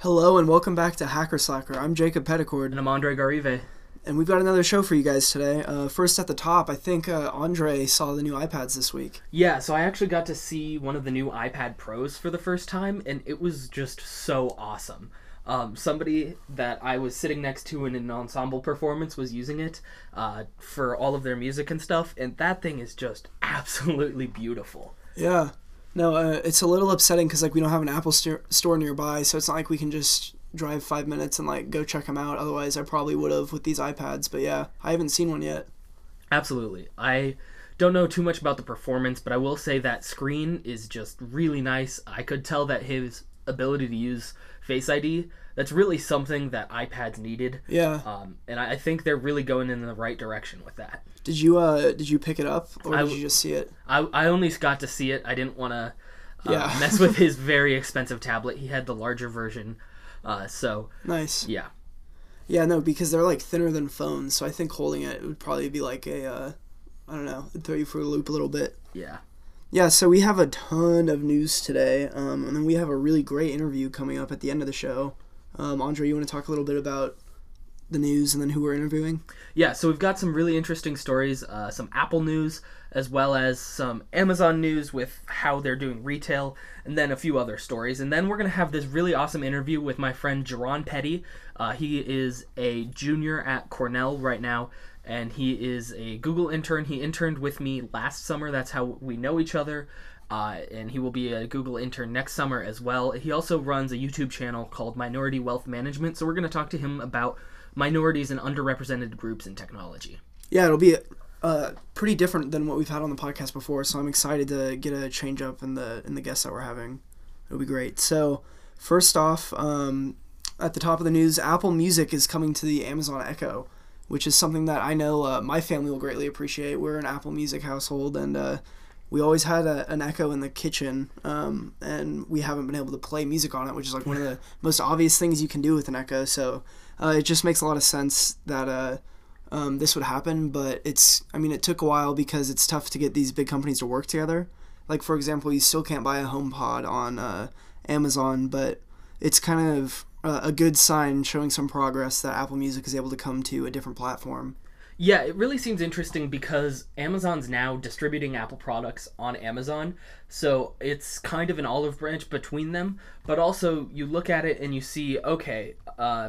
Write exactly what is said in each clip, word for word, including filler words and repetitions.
Hello and welcome back to Hacker Slacker. I'm Jacob Petticord. And I'm Andre Garive. And we've got another show for you guys today. Uh, first at the top, I think uh, Andre saw the new iPads this week. Yeah, so I actually got to see one of the new iPad Pros for the first time, and it was just so awesome. Um, somebody that I was sitting next to in an ensemble performance was using it uh, for all of their music and stuff, and that thing is just absolutely beautiful. Yeah. No, uh, it's a little upsetting because like we don't have an Apple st- store nearby, so it's not like we can just drive five minutes and like go check them out. Otherwise, I probably would have with these iPads. But yeah, I haven't seen one yet. Absolutely. I don't know too much about the performance, but I will say that screen is just really nice. I could tell that his ability to use Face I D, that's really something that iPads needed. Yeah. Um, and I, I think they're really going in the right direction with that. Did you uh did you pick it up or I, did you just see it? I I only got to see it. I didn't want to uh, yeah. mess with his very expensive tablet. He had the larger version. Uh, so nice. Yeah. Yeah, no, because they're like thinner than phones, so I think holding it, it would probably be like a uh, I don't know, it'd throw you for a loop a little bit. Yeah. Yeah, so we have a ton of news today, um, and then we have a really great interview coming up at the end of the show. Um, Andre, you want to talk a little bit about the news and then who we're interviewing? Yeah, so we've got some really interesting stories, uh, some Apple news, as well as some Amazon news with how they're doing retail, and then a few other stories. And then we're going to have this really awesome interview with my friend Jaron Petty. Uh, he is a junior at Cornell right now, and he is a Google intern. He interned with me last summer. That's how we know each other. Uh, and he will be a Google intern next summer as well. He also runs a YouTube channel called Minority Wealth Management, so we're going to talk to him about minorities and underrepresented groups in technology. Yeah, it'll be uh, pretty different than what we've had on the podcast before, so I'm excited to get a change up in the in the guests that we're having. It'll be great. So, first off, um, at the top of the news, Apple Music is coming to the Amazon Echo, which is something that I know uh, my family will greatly appreciate. We're an Apple Music household, and uh, we always had a, an Echo in the kitchen, um, and we haven't been able to play music on it, which is like one of the most obvious things you can do with an Echo. So uh, it just makes a lot of sense that uh, um, this would happen. But it's, I mean, it took a while because it's tough to get these big companies to work together. Like, for example, you still can't buy a HomePod on uh, Amazon, but it's kind of uh, a good sign showing some progress that Apple Music is able to come to a different platform. Yeah, it really seems interesting because Amazon's now distributing Apple products on Amazon, so it's kind of an olive branch between them, but also you look at it and you see, okay, uh,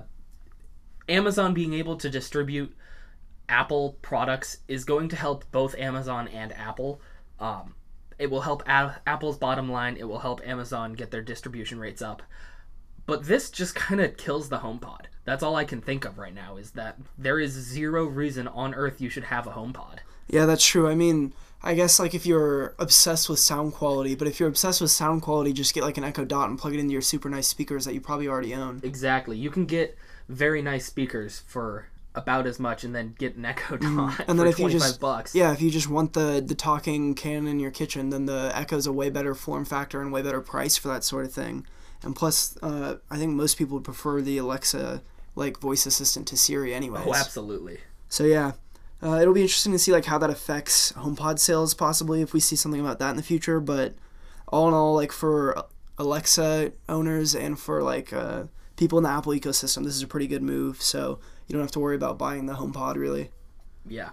Amazon being able to distribute Apple products is going to help both Amazon and Apple. Um, it will help a- Apple's bottom line, it will help Amazon get their distribution rates up. But this just kind of kills the HomePod. That's all I can think of right now, is that there is zero reason on earth you should have a HomePod. Yeah, that's true. I mean, I guess like if you're obsessed with sound quality, but if you're obsessed with sound quality, just get like an Echo Dot and plug it into your super nice speakers that you probably already own. Exactly. You can get very nice speakers for about as much and then get an Echo Dot mm. and for then if twenty-five you just, bucks. Yeah, if you just want the, the talking can in your kitchen, then the Echo's a way better form factor and way better price for that sort of thing. And plus, uh, I think most people would prefer the Alexa like voice assistant to Siri anyways. Oh, absolutely. So yeah, uh, it'll be interesting to see like how that affects HomePod sales possibly if we see something about that in the future. But all in all, like for Alexa owners and for like uh, people in the Apple ecosystem, this is a pretty good move. So you don't have to worry about buying the HomePod really. Yeah.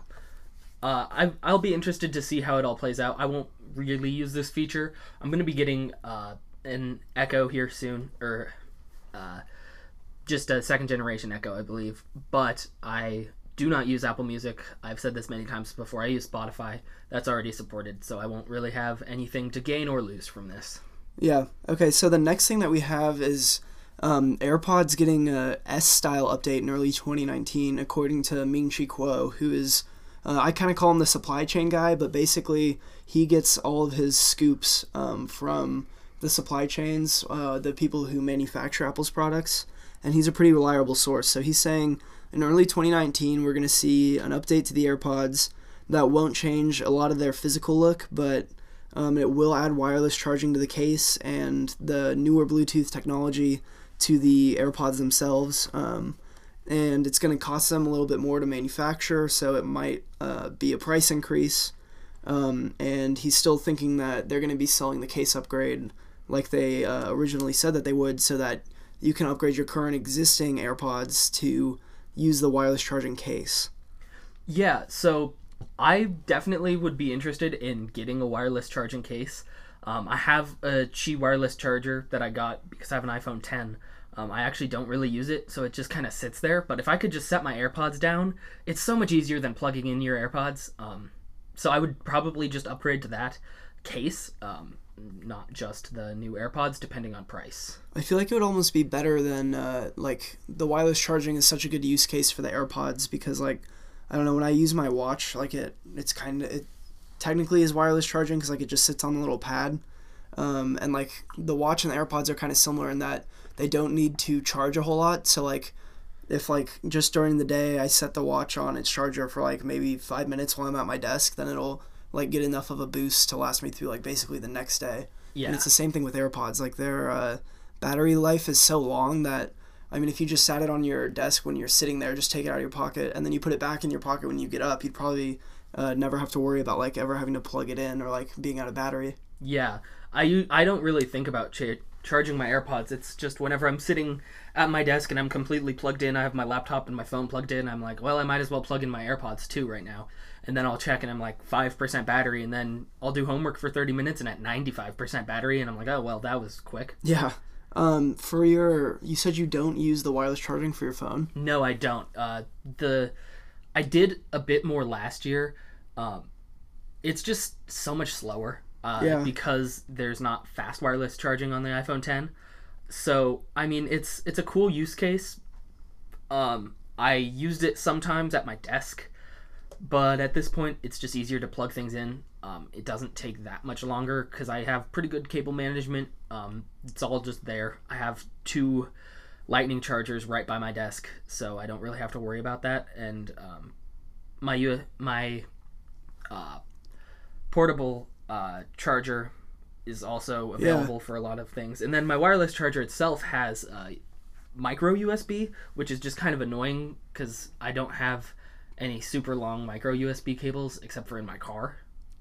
Uh, I, I'll be interested to see how it all plays out. I won't really use this feature. I'm going to be getting uh, an Echo here soon, or uh, just a second generation Echo, I believe. But I do not use Apple Music. I've said this many times before. I use Spotify. That's already supported, so I won't really have anything to gain or lose from this. Yeah. Okay, so the next thing that we have is um, AirPods getting a S-style update in early twenty nineteen, according to Ming-Chi Kuo, who is, uh, I kind of call him the supply chain guy, but basically he gets all of his scoops um, from the supply chains, uh, the people who manufacture Apple's products, and he's a pretty reliable source. So he's saying in early twenty nineteen we're going to see an update to the AirPods that won't change a lot of their physical look, but um, it will add wireless charging to the case and the newer Bluetooth technology to the AirPods themselves. Um, and it's going to cost them a little bit more to manufacture, so it might uh, be a price increase. Um, and he's still thinking that they're going to be selling the case upgrade like they uh, originally said that they would, so that you can upgrade your current existing AirPods to use the wireless charging case. Yeah, so I definitely would be interested in getting a wireless charging case. Um, I have a Qi wireless charger that I got because I have an iPhone ten. Um, I actually don't really use it, so it just kind of sits there. But if I could just set my AirPods down, it's so much easier than plugging in your AirPods. Um, so I would probably just upgrade to that case, um, not just the new AirPods, depending on price. I feel like it would almost be better than, uh, like, the wireless charging is such a good use case for the AirPods because, like, I don't know, when I use my watch, like, it, it's kind of, it technically is wireless charging because, like, it just sits on the little pad. Um, and, like, the watch and the AirPods are kind of similar in that they don't need to charge a whole lot. So, like, if, like, just during the day I set the watch on its charger for, like, maybe five minutes while I'm at my desk, then it'll, like, get enough of a boost to last me through, like, basically the next day. Yeah. And it's the same thing with AirPods. Like, their uh, battery life is so long that, I mean, if you just sat it on your desk when you're sitting there, just take it out of your pocket, and then you put it back in your pocket when you get up, you'd probably uh, never have to worry about, like, ever having to plug it in or, like, being out of battery. Yeah. I, u- I don't really think about cha- charging my AirPods. It's just whenever I'm sitting at my desk and I'm completely plugged in, I have my laptop and my phone plugged in, I'm like, well, I might as well plug in my AirPods too right now. And then I'll check and I'm like five percent battery, and then I'll do homework for thirty minutes and at ninety-five percent battery, and I'm like, oh, well, that was quick. Yeah. Um, for your, you said you don't use the wireless charging for your phone? No, I don't. Uh, the I did a bit more last year. Um, it's just so much slower. Uh, Yeah. because there's not fast wireless charging on the iPhone ten. So, I mean, it's it's a cool use case. Um, I used it sometimes at my desk, but at this point, it's just easier to plug things in. Um, it doesn't take that much longer because I have pretty good cable management. Um, it's all just there. I have two lightning chargers right by my desk, so I don't really have to worry about that. And um, my U- my uh, portable uh, charger is also available Yeah. for a lot of things. And then my wireless charger itself has uh, micro U S B, which is just kind of annoying because I don't have any super long micro U S B cables except for in my car.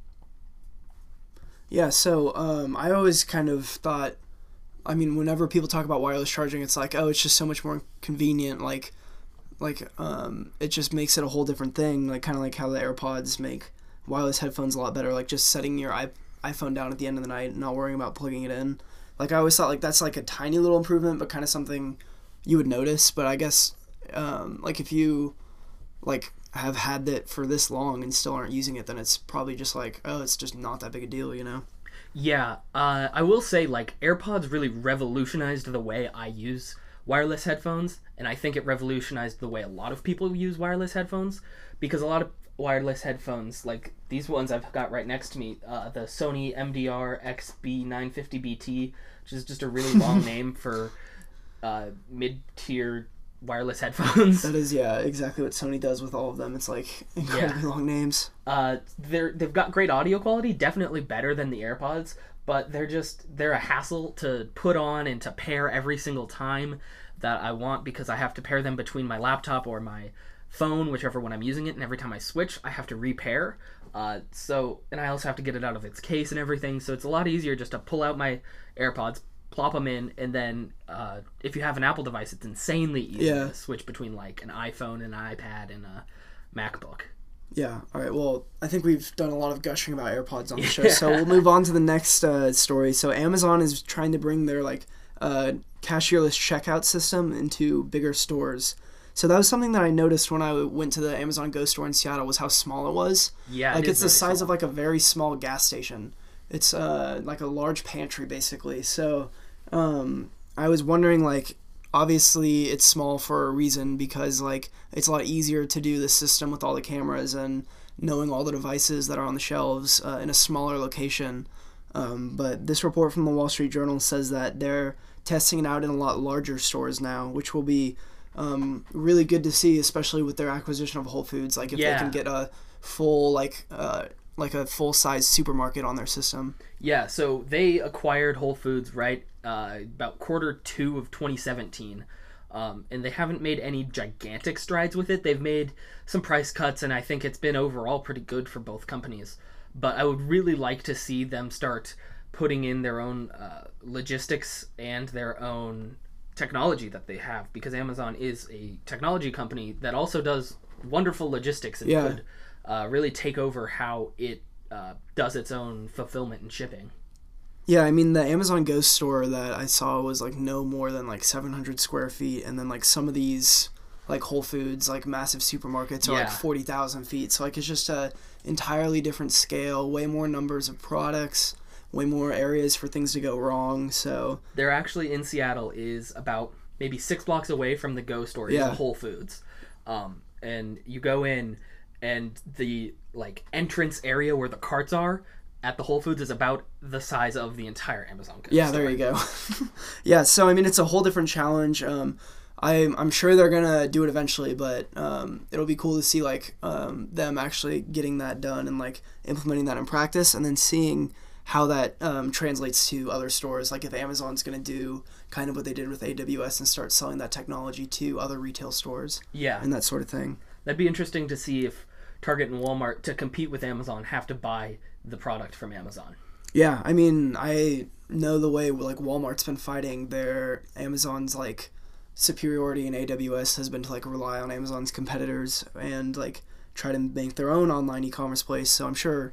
Yeah, so um, I always kind of thought, I mean, whenever people talk about wireless charging, it's like, oh, it's just so much more convenient. Like, like um, it just makes it a whole different thing. Like, kind of like how the AirPods make wireless headphones a lot better. Like, just setting your i- iPhone down at the end of the night and not worrying about plugging it in. Like, I always thought, like, that's, like, a tiny little improvement, but kind of something you would notice. But I guess, um, like, if you, like, have had that for this long and still aren't using it, then it's probably just like, oh, it's just not that big a deal, you know? Yeah, uh, I will say, like, AirPods really revolutionized the way I use wireless headphones, and I think it revolutionized the way a lot of people use wireless headphones, because a lot of wireless headphones, like these ones I've got right next to me, uh, the Sony M D R X B nine fifty B T, which is just a really long name for uh, mid-tier wireless headphones. That is, yeah, exactly what Sony does with all of them. It's like incredibly Yeah. long names. Uh, they're they've got great audio quality, definitely better than the AirPods, but they're just they're a hassle to put on and to pair every single time that I want, because I have to pair them between my laptop or my phone, whichever one I'm using it, and every time I switch, I have to repair. Uh, so and I also have to get it out of its case and everything. So it's a lot easier just to pull out my AirPods, plop them in, and then uh, if you have an Apple device, it's insanely easy Yeah. to switch between like an iPhone, an iPad, and a MacBook. Yeah, all right, well, I think we've done a lot of gushing about AirPods on the show, Yeah. so we'll move on to the next uh, story. So Amazon is trying to bring their, like, uh, cashierless checkout system into bigger stores. So that was something that I noticed when I went to the Amazon Go store in Seattle, was how small it was. Yeah, Like, it it's is the very size small. of, like, a very small gas station. It's, uh, like a large pantry, basically. So, um, I was wondering, like, obviously it's small for a reason, because, like, it's a lot easier to do the system with all the cameras and knowing all the devices that are on the shelves uh, in a smaller location. Um, but this report from the Wall Street Journal says that they're testing it out in a lot larger stores now, which will be um, really good to see, especially with their acquisition of Whole Foods. Like, if Yeah. they can get a full, like, uh, like a full-size supermarket on their system. Yeah, so they acquired Whole Foods right uh, about quarter two of twenty seventeen, um, and they haven't made any gigantic strides with it. They've made some price cuts, and I think it's been overall pretty good for both companies. But I would really like to see them start putting in their own uh, logistics and their own technology that they have, because Amazon is a technology company that also does wonderful logistics and Yeah. could uh, really take over how it uh, does its own fulfillment and shipping. Yeah, I mean, the Amazon Ghost store that I saw was like no more than like seven hundred square feet, and then like some of these like Whole Foods, like massive supermarkets, are like Yeah. forty thousand feet. So like it's just a entirely different scale, way more numbers of products, way more areas for things to go wrong. So They're actually in Seattle is about maybe six blocks away from the Go store, is Yeah. a Whole Foods. Um, and you go in, and the like entrance area where the carts are at the Whole Foods is about the size of the entire Amazon Go yeah, store. there you go. Yeah, so I mean, it's a whole different challenge. Um, I'm I'm sure they're gonna do it eventually, but um, it'll be cool to see like um, them actually getting that done and like implementing that in practice, and then seeing how that um, translates to other stores. Like if Amazon's gonna do kind of what they did with A W S and start selling that technology to other retail stores Yeah, and that sort of thing. that'd be interesting to see if Target and Walmart, to compete with Amazon, have to buy the product from Amazon. Yeah, I mean, I know the way like Walmart's been fighting their Amazon's like superiority in A W S has been to like rely on Amazon's competitors and like try to make their own online e-commerce place. So I'm sure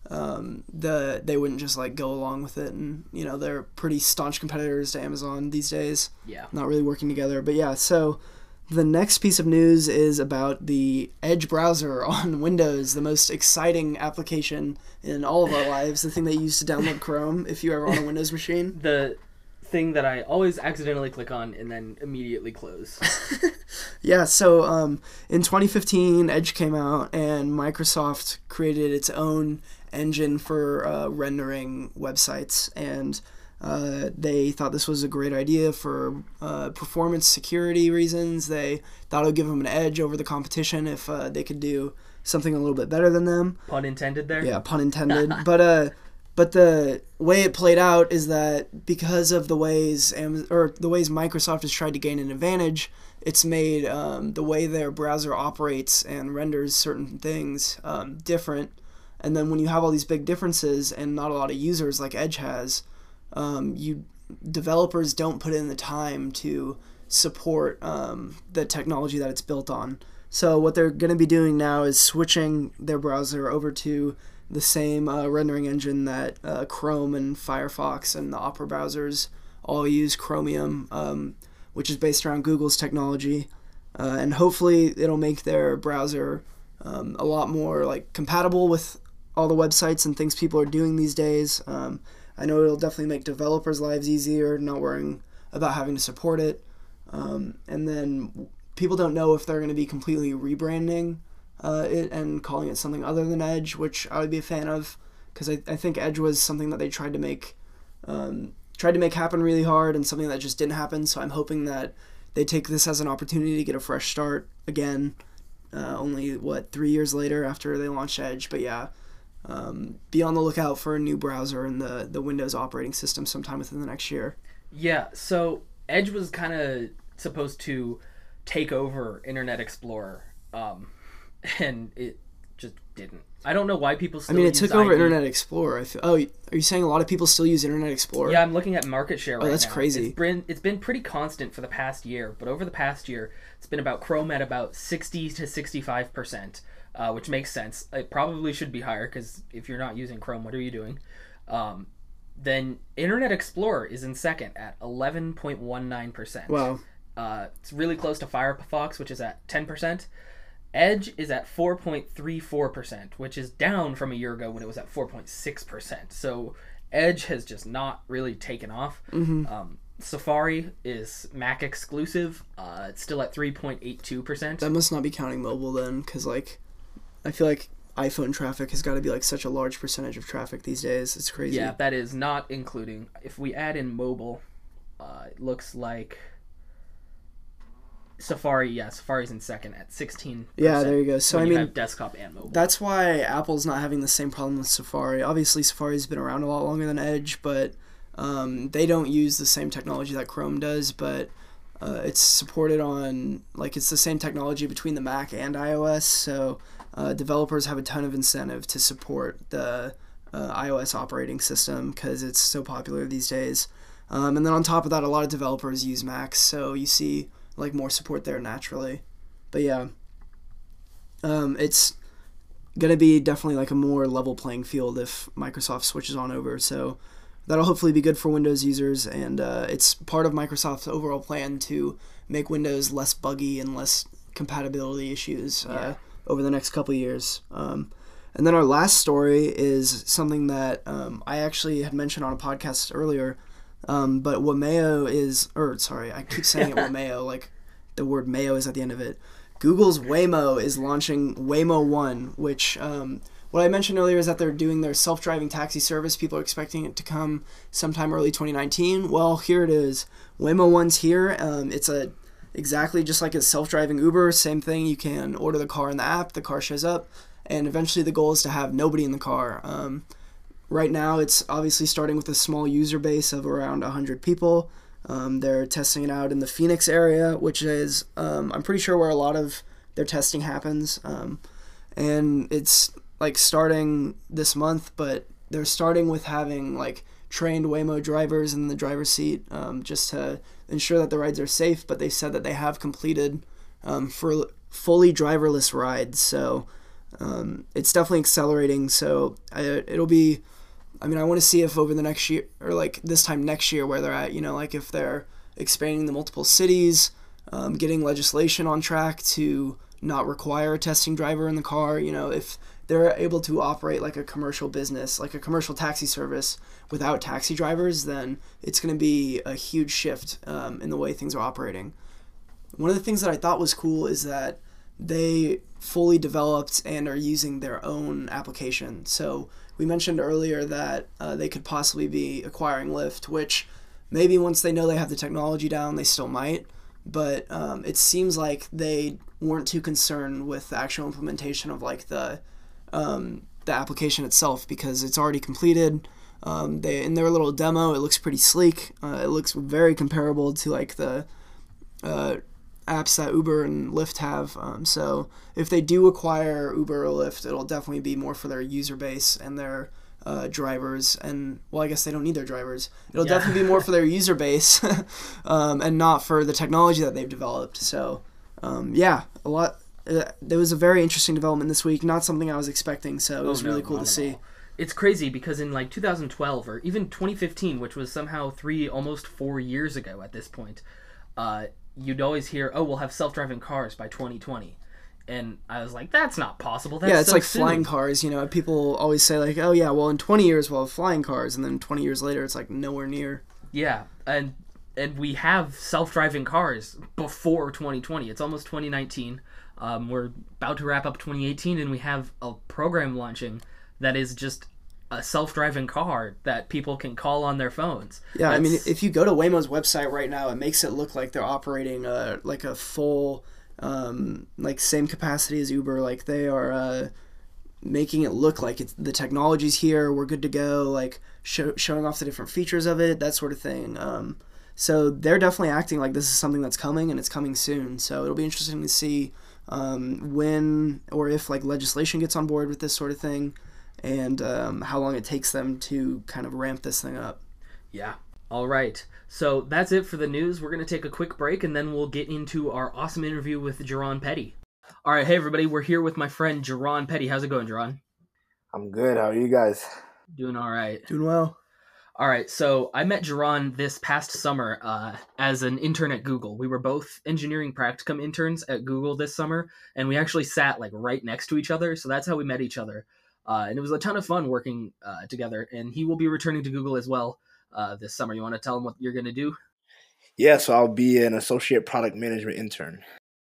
um, the they wouldn't just like go along with it, and you know they're pretty staunch competitors to Amazon these days, Yeah. not really working together. But yeah, so the next piece of news is about the Edge browser on Windows, the most exciting application in all of our lives, the thing that you use to download Chrome if you're ever on a Windows machine. The thing that I always accidentally click on and then immediately close. Yeah, so um, in twenty fifteen, Edge came out, and Microsoft created its own engine for uh, rendering websites, and uh, they thought this was a great idea for uh, performance security reasons. They thought it would give them an edge over the competition if uh, they could do something a little bit better than them. Pun intended there? Yeah, pun intended. but uh, but the way it played out is that because of the ways Am- or the ways Microsoft has tried to gain an advantage, it's made um, the way their browser operates and renders certain things um, different. And then when you have all these big differences and not a lot of users like Edge has, um, you developers don't put in the time to support um, the technology that it's built on. So what they're going to be doing now is switching their browser over to the same uh, rendering engine that uh, Chrome and Firefox and the Opera browsers all use, Chromium, um, which is based around Google's technology. Uh, and hopefully it'll make their browser um, a lot more like compatible with all the websites and things people are doing these days. Um, I know it'll definitely make developers' lives easier, not worrying about having to support it. Um, and then people don't know if they're going to be completely rebranding uh, it and calling it something other than Edge, which I would be a fan of, because I, I think Edge was something that they tried to make um, tried to make happen really hard, and something that just didn't happen. So I'm hoping that they take this as an opportunity to get a fresh start again. Uh, only what three years later after they launched Edge, but yeah. Um, be on the lookout for a new browser in the, the Windows operating system sometime within the next year. Yeah, so Edge was kind of supposed to take over Internet Explorer, um, and it just didn't. I don't know why people still I mean, it use took over I D. Internet Explorer. I feel, oh, are you saying a lot of people still use Internet Explorer? Yeah, I'm looking at market share right now. Oh, that's crazy. It's been, it's been pretty constant for the past year, but over the past year, it's been about Chrome at about sixty to sixty-five percent, uh, which makes sense. It probably should be higher, because if you're not using Chrome, what are you doing? Um, then Internet Explorer is in second at eleven point one nine percent. Wow. Uh, it's really close to Firefox, which is at ten percent. Edge is at four point three four percent, which is down from a year ago when it was at four point six percent. So Edge has just not really taken off. Mm-hmm. Um, Safari is Mac exclusive. Uh, it's still at three point eight two percent. That must not be counting mobile then, because like, I feel like iPhone traffic has got to be like such a large percentage of traffic these days. It's crazy. Yeah, that is not including. If we add in mobile, uh, it looks like Safari, yeah, Safari's in second at sixteen percent. Yeah, there you go. So when I you mean, have desktop and mobile. that's why Apple's not having the same problem with Safari. Obviously, Safari's been around a lot longer than Edge, but um, they don't use the same technology that Chrome does. But uh, it's supported on like it's the same technology between the Mac and iOS. So uh, developers have a ton of incentive to support the uh, iOS operating system because it's so popular these days. Um, and then on top of that, a lot of developers use Macs, so you see like more support there naturally. But yeah, um, it's gonna be definitely like a more level playing field if Microsoft switches on over. So that'll hopefully be good for Windows users, and uh, it's part of Microsoft's overall plan to make Windows less buggy and less compatibility issues uh, yeah. over the next couple of years. Um, and then our last story is something that um, I actually had mentioned on a podcast earlier, um, but Wameo is, or sorry, I keep saying it Wameo, like the word mayo is at the end of it. Google's Waymo is launching Waymo one, which um, what I mentioned earlier is that they're doing their self-driving taxi service. People are expecting it to come sometime early twenty nineteen. Well, here it is. Waymo one's here. Um, it's a exactly just like a self-driving Uber. Same thing. You can order the car in the app. The car shows up. And eventually the goal is to have nobody in the car. Um, right now it's obviously starting with a small user base of around one hundred people. Um, they're testing it out in the Phoenix area, which is, um, I'm pretty sure where a lot of their testing happens. Um, and it's like starting this month, but they're starting with having like trained Waymo drivers in the driver's seat um, just to ensure that the rides are safe. But they said that they have completed um, for fully driverless rides. So um, it's definitely accelerating. So I, it'll be... I mean, I want to see if over the next year, or like this time next year, where they're at, you know, like if they're expanding the multiple cities, um, getting legislation on track to not require a testing driver in the car, you know, if they're able to operate like a commercial business, like a commercial taxi service without taxi drivers, then it's going to be a huge shift um, in the way things are operating. One of the things that I thought was cool is that they fully developed and are using their own application. So we mentioned earlier that uh, they could possibly be acquiring Lyft, which maybe once they know they have the technology down, they still might. But um, it seems like they weren't too concerned with the actual implementation of like the um, the application itself because it's already completed. Um, they in their little demo, it looks pretty sleek. Uh, it looks very comparable to like the uh, apps that Uber and Lyft have. Um, so if they do acquire Uber or Lyft, it'll definitely be more for their user base and their uh, drivers. And, well, I guess they don't need their drivers. It'll yeah. definitely be more for their user base um, and not for the technology that they've developed. So, um, yeah, a lot. Uh, there was a very interesting development this week. Not something I was expecting, so it was oh, no, really cool to see. All. It's crazy because in like two thousand twelve or even twenty fifteen, which was somehow three, almost four years ago at this point, uh, you'd always hear, oh, we'll have self-driving cars by twenty twenty. And I was like, that's not possible. That's yeah, it's so like soon. Flying cars. You know, people always say like, oh, yeah, well, in twenty years we'll have flying cars. And then twenty years later, it's like nowhere near. Yeah, and and we have self-driving cars before twenty twenty. It's almost twenty nineteen. Um, we're about to wrap up twenty eighteen, and we have a program launching that is just a self-driving car that people can call on their phones. Yeah, That's... I mean, if you go to Waymo's website right now, it makes it look like they're operating uh, like a full, um, like same capacity as Uber. Like they are uh, making it look like it's, the technology's here, we're good to go, like show, showing off the different features of it, that sort of thing. Um, so they're definitely acting like this is something that's coming and it's coming soon. So it'll be interesting to see um, when or if like legislation gets on board with this sort of thing. And um, how long it takes them to kind of ramp this thing up. Yeah. All right. So that's it for the news. We're going to take a quick break, and then we'll get into our awesome interview with Jerron Petty. All right. Hey, everybody. We're here with my friend, Jerron Petty. How's it going, Jerron? I'm good. How are you guys? Doing all right. Doing well. All right. So I met Jerron this past summer uh, as an intern at Google. We were both engineering practicum interns at Google this summer, and we actually sat like right next to each other. So that's how we met each other. Uh, and it was a ton of fun working uh, together, and he will be returning to Google as well uh, this summer. You want to tell him what you're going to do? Yeah, so I'll be an associate product management intern.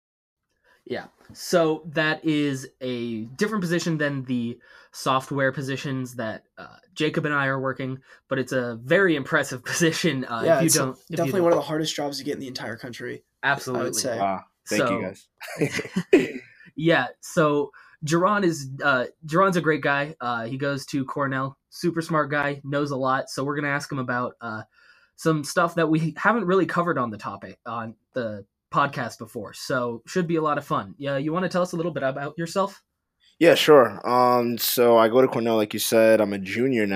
Yeah, so that is a different position than the software positions that uh, Jacob and I are working, but it's a very impressive position. Uh, yeah, if you it's don't, definitely you don't. one of the hardest jobs to get in the entire country. Absolutely. I would say. Wow, thank so, you guys. Yeah, so Jerron is uh, Jerron's a great guy. Uh, he goes to Cornell, super smart guy, knows a lot. So we're gonna ask him about uh, some stuff that we haven't really covered on the topic on the podcast before. So should be a lot of fun. Yeah, you want to tell us a little bit about yourself? Yeah, sure. Um, so I go to Cornell, like you said. I'm a junior now.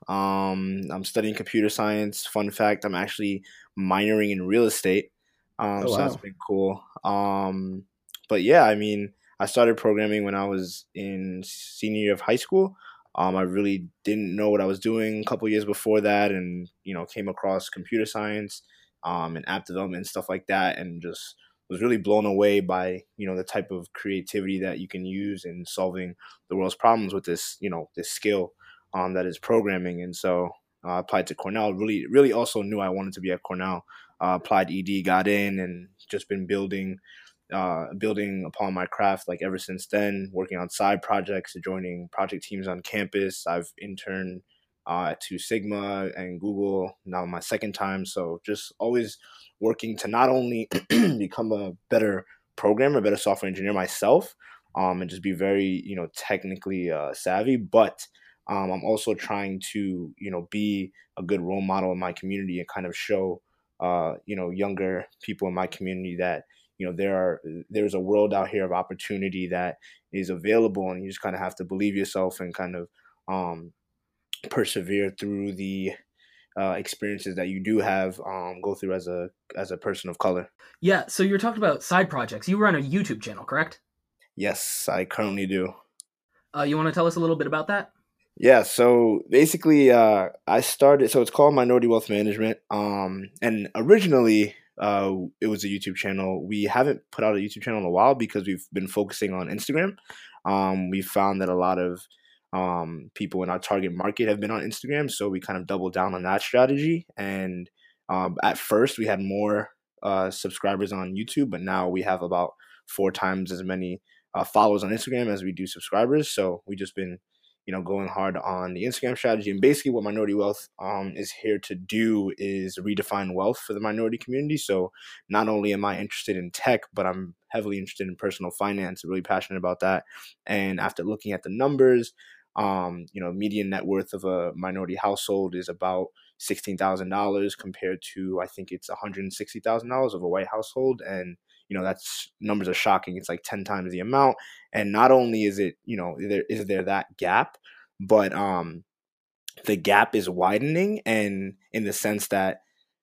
Um, I'm studying computer science. Fun fact, I'm actually minoring in real estate. Um, Oh so that's wow. been cool. Um, but yeah, I mean, I started programming when I was in senior year of high school. Um, I really didn't know what I was doing a couple years before that, and you know, came across computer science, um, and app development and stuff like that, and just was really blown away by you know the type of creativity that you can use in solving the world's problems with this you know this skill, um, that is programming. And so uh, I applied to Cornell. Really, really also knew I wanted to be at Cornell. Uh, applied E D, got in, and just been building, uh, building upon my craft like ever since then. Working on side projects, joining project teams on campus. I've interned uh, at Two Sigma and Google now my second time. So just always working to not only become a better programmer, a better software engineer myself, um, and just be very you know technically uh, savvy, but um, I'm also trying to, you know, be a good role model in my community and kind of show, uh, you know, younger people in my community that, you know, there are there's a world out here of opportunity that is available, and you just kind of have to believe yourself and kind of um, persevere through the uh, experiences that you do have um, go through as a as a person of color. Yeah, so you're talking about side projects. You run a YouTube channel, correct? Yes, I currently do. Uh, you want to tell us a little bit about that? Yeah, so basically, uh, I started. So it's called Minority Wealth Management. Um, and originally, uh, it was a YouTube channel. We haven't put out a YouTube channel in a while because we've been focusing on Instagram. Um, we found that a lot of um, people in our target market have been on Instagram, so we kind of doubled down on that strategy. And um, at first, we had more uh, subscribers on YouTube, but now we have about four times as many uh, followers on Instagram as we do subscribers. So we just been you know, going hard on the Instagram strategy. And basically what Minority Wealth um, is here to do is redefine wealth for the minority community. So not only am I interested in tech, but I'm heavily interested in personal finance, really passionate about that. And after looking at the numbers, um, you know, median net worth of a minority household is about sixteen thousand dollars compared to, I think it's one hundred sixty thousand dollars of a white household. And you know, that's numbers are shocking. It's like ten times the amount. And not only is it, you know, there is there that gap, but um the gap is widening, and in the sense that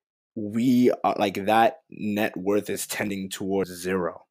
we are like that net worth is tending towards zero.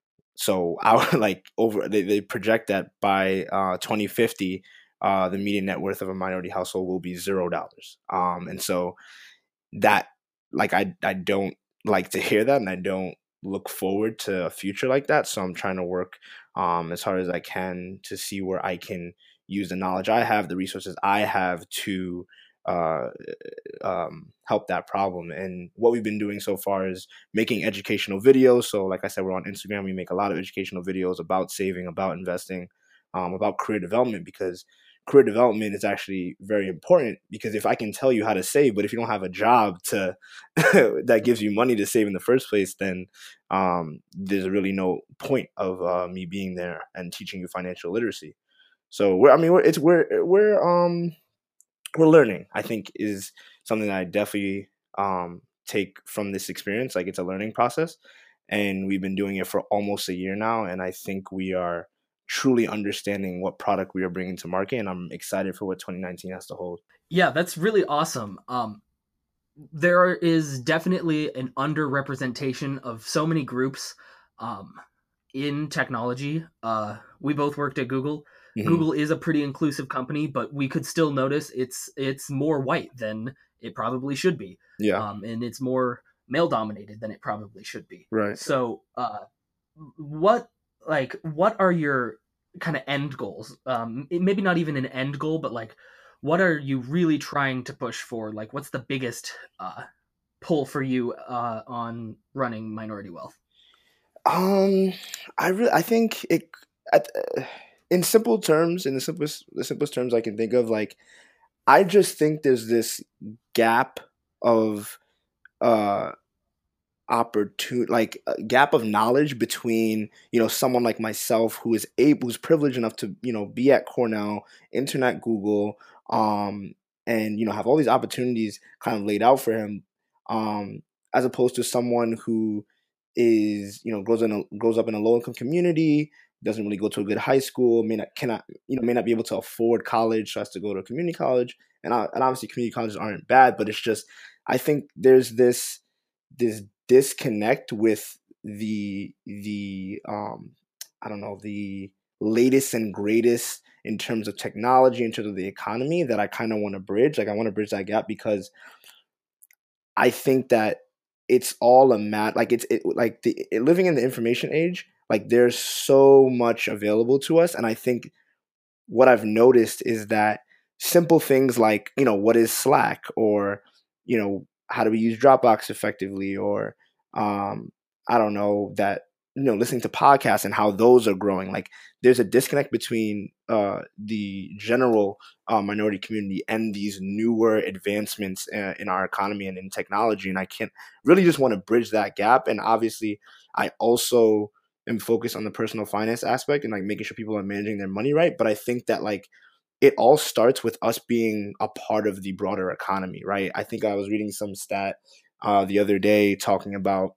So our like over they, they project that by uh twenty fifty, uh the median net worth of a minority household will be zero dollars. Um and so that like I I don't like to hear that, and I don't look forward to a future like that. So I'm trying to work um, as hard as I can to see where I can use the knowledge I have, the resources I have to uh, um, help that problem. And what we've been doing so far is making educational videos. So like I said, we're on Instagram. We make a lot of educational videos about saving, about investing, um, about career development, because career development is actually very important. Because if I can tell you how to save, but if you don't have a job to that gives you money to save in the first place, then um, there's really no point of uh, me being there and teaching you financial literacy. So we're, I mean, we're, it's we're we're um we're learning. I think is something that I definitely um take from this experience. Like, it's a learning process, and we've been doing it for almost a year now, and I think we are truly understanding what product we are bringing to market, and I'm excited for what twenty nineteen has to hold. Yeah, that's really awesome. Um, there is definitely an underrepresentation of so many groups um, in technology. Uh, we both worked at Google. Mm-hmm. Google is a pretty inclusive company, but we could still notice it's it's more white than it probably should be. Yeah. Um, and it's more male dominated than it probably should be. Right. So, uh, what like what are your kind of end goals? Um, maybe not even an end goal, but like, what are you really trying to push for? Like, what's the biggest uh, pull for you uh, on running Minority Wealth? Um, I really, I think it, at, uh, in simple terms, in the simplest, the simplest terms I can think of, like, I just think there's this gap of, uh, opportunity, like a gap of knowledge between, you know, someone like myself who is able, who's privileged enough to, you know, be at Cornell, intern at Google, um, and, you know, have all these opportunities kind of laid out for him, um, as opposed to someone who is, you know, grows in a, grows up in a low income community, doesn't really go to a good high school, may not cannot you know may not be able to afford college, so has to go to a community college. And uh, and obviously community colleges aren't bad, but it's just I think there's this this disconnect with the the um I don't know the latest and greatest in terms of technology, in terms of the economy, that I kind of want to bridge. Like I want to bridge that gap because I think that it's all a mat like it's it, like the it, living in the information age, like there's so much available to us. And I think what I've noticed is that simple things like, you know, what is Slack, or, you know, how do we use Dropbox effectively, or um, I don't know, that, you know, listening to podcasts and how those are growing. Like there's a disconnect between uh, the general uh, minority community and these newer advancements uh, in our economy and in technology. And I can't really just want to bridge that gap. And obviously, I also am focused on the personal finance aspect and like making sure people are managing their money right. But I think that like it all starts with us being a part of the broader economy, right? I think I was reading some stat uh, the other day talking about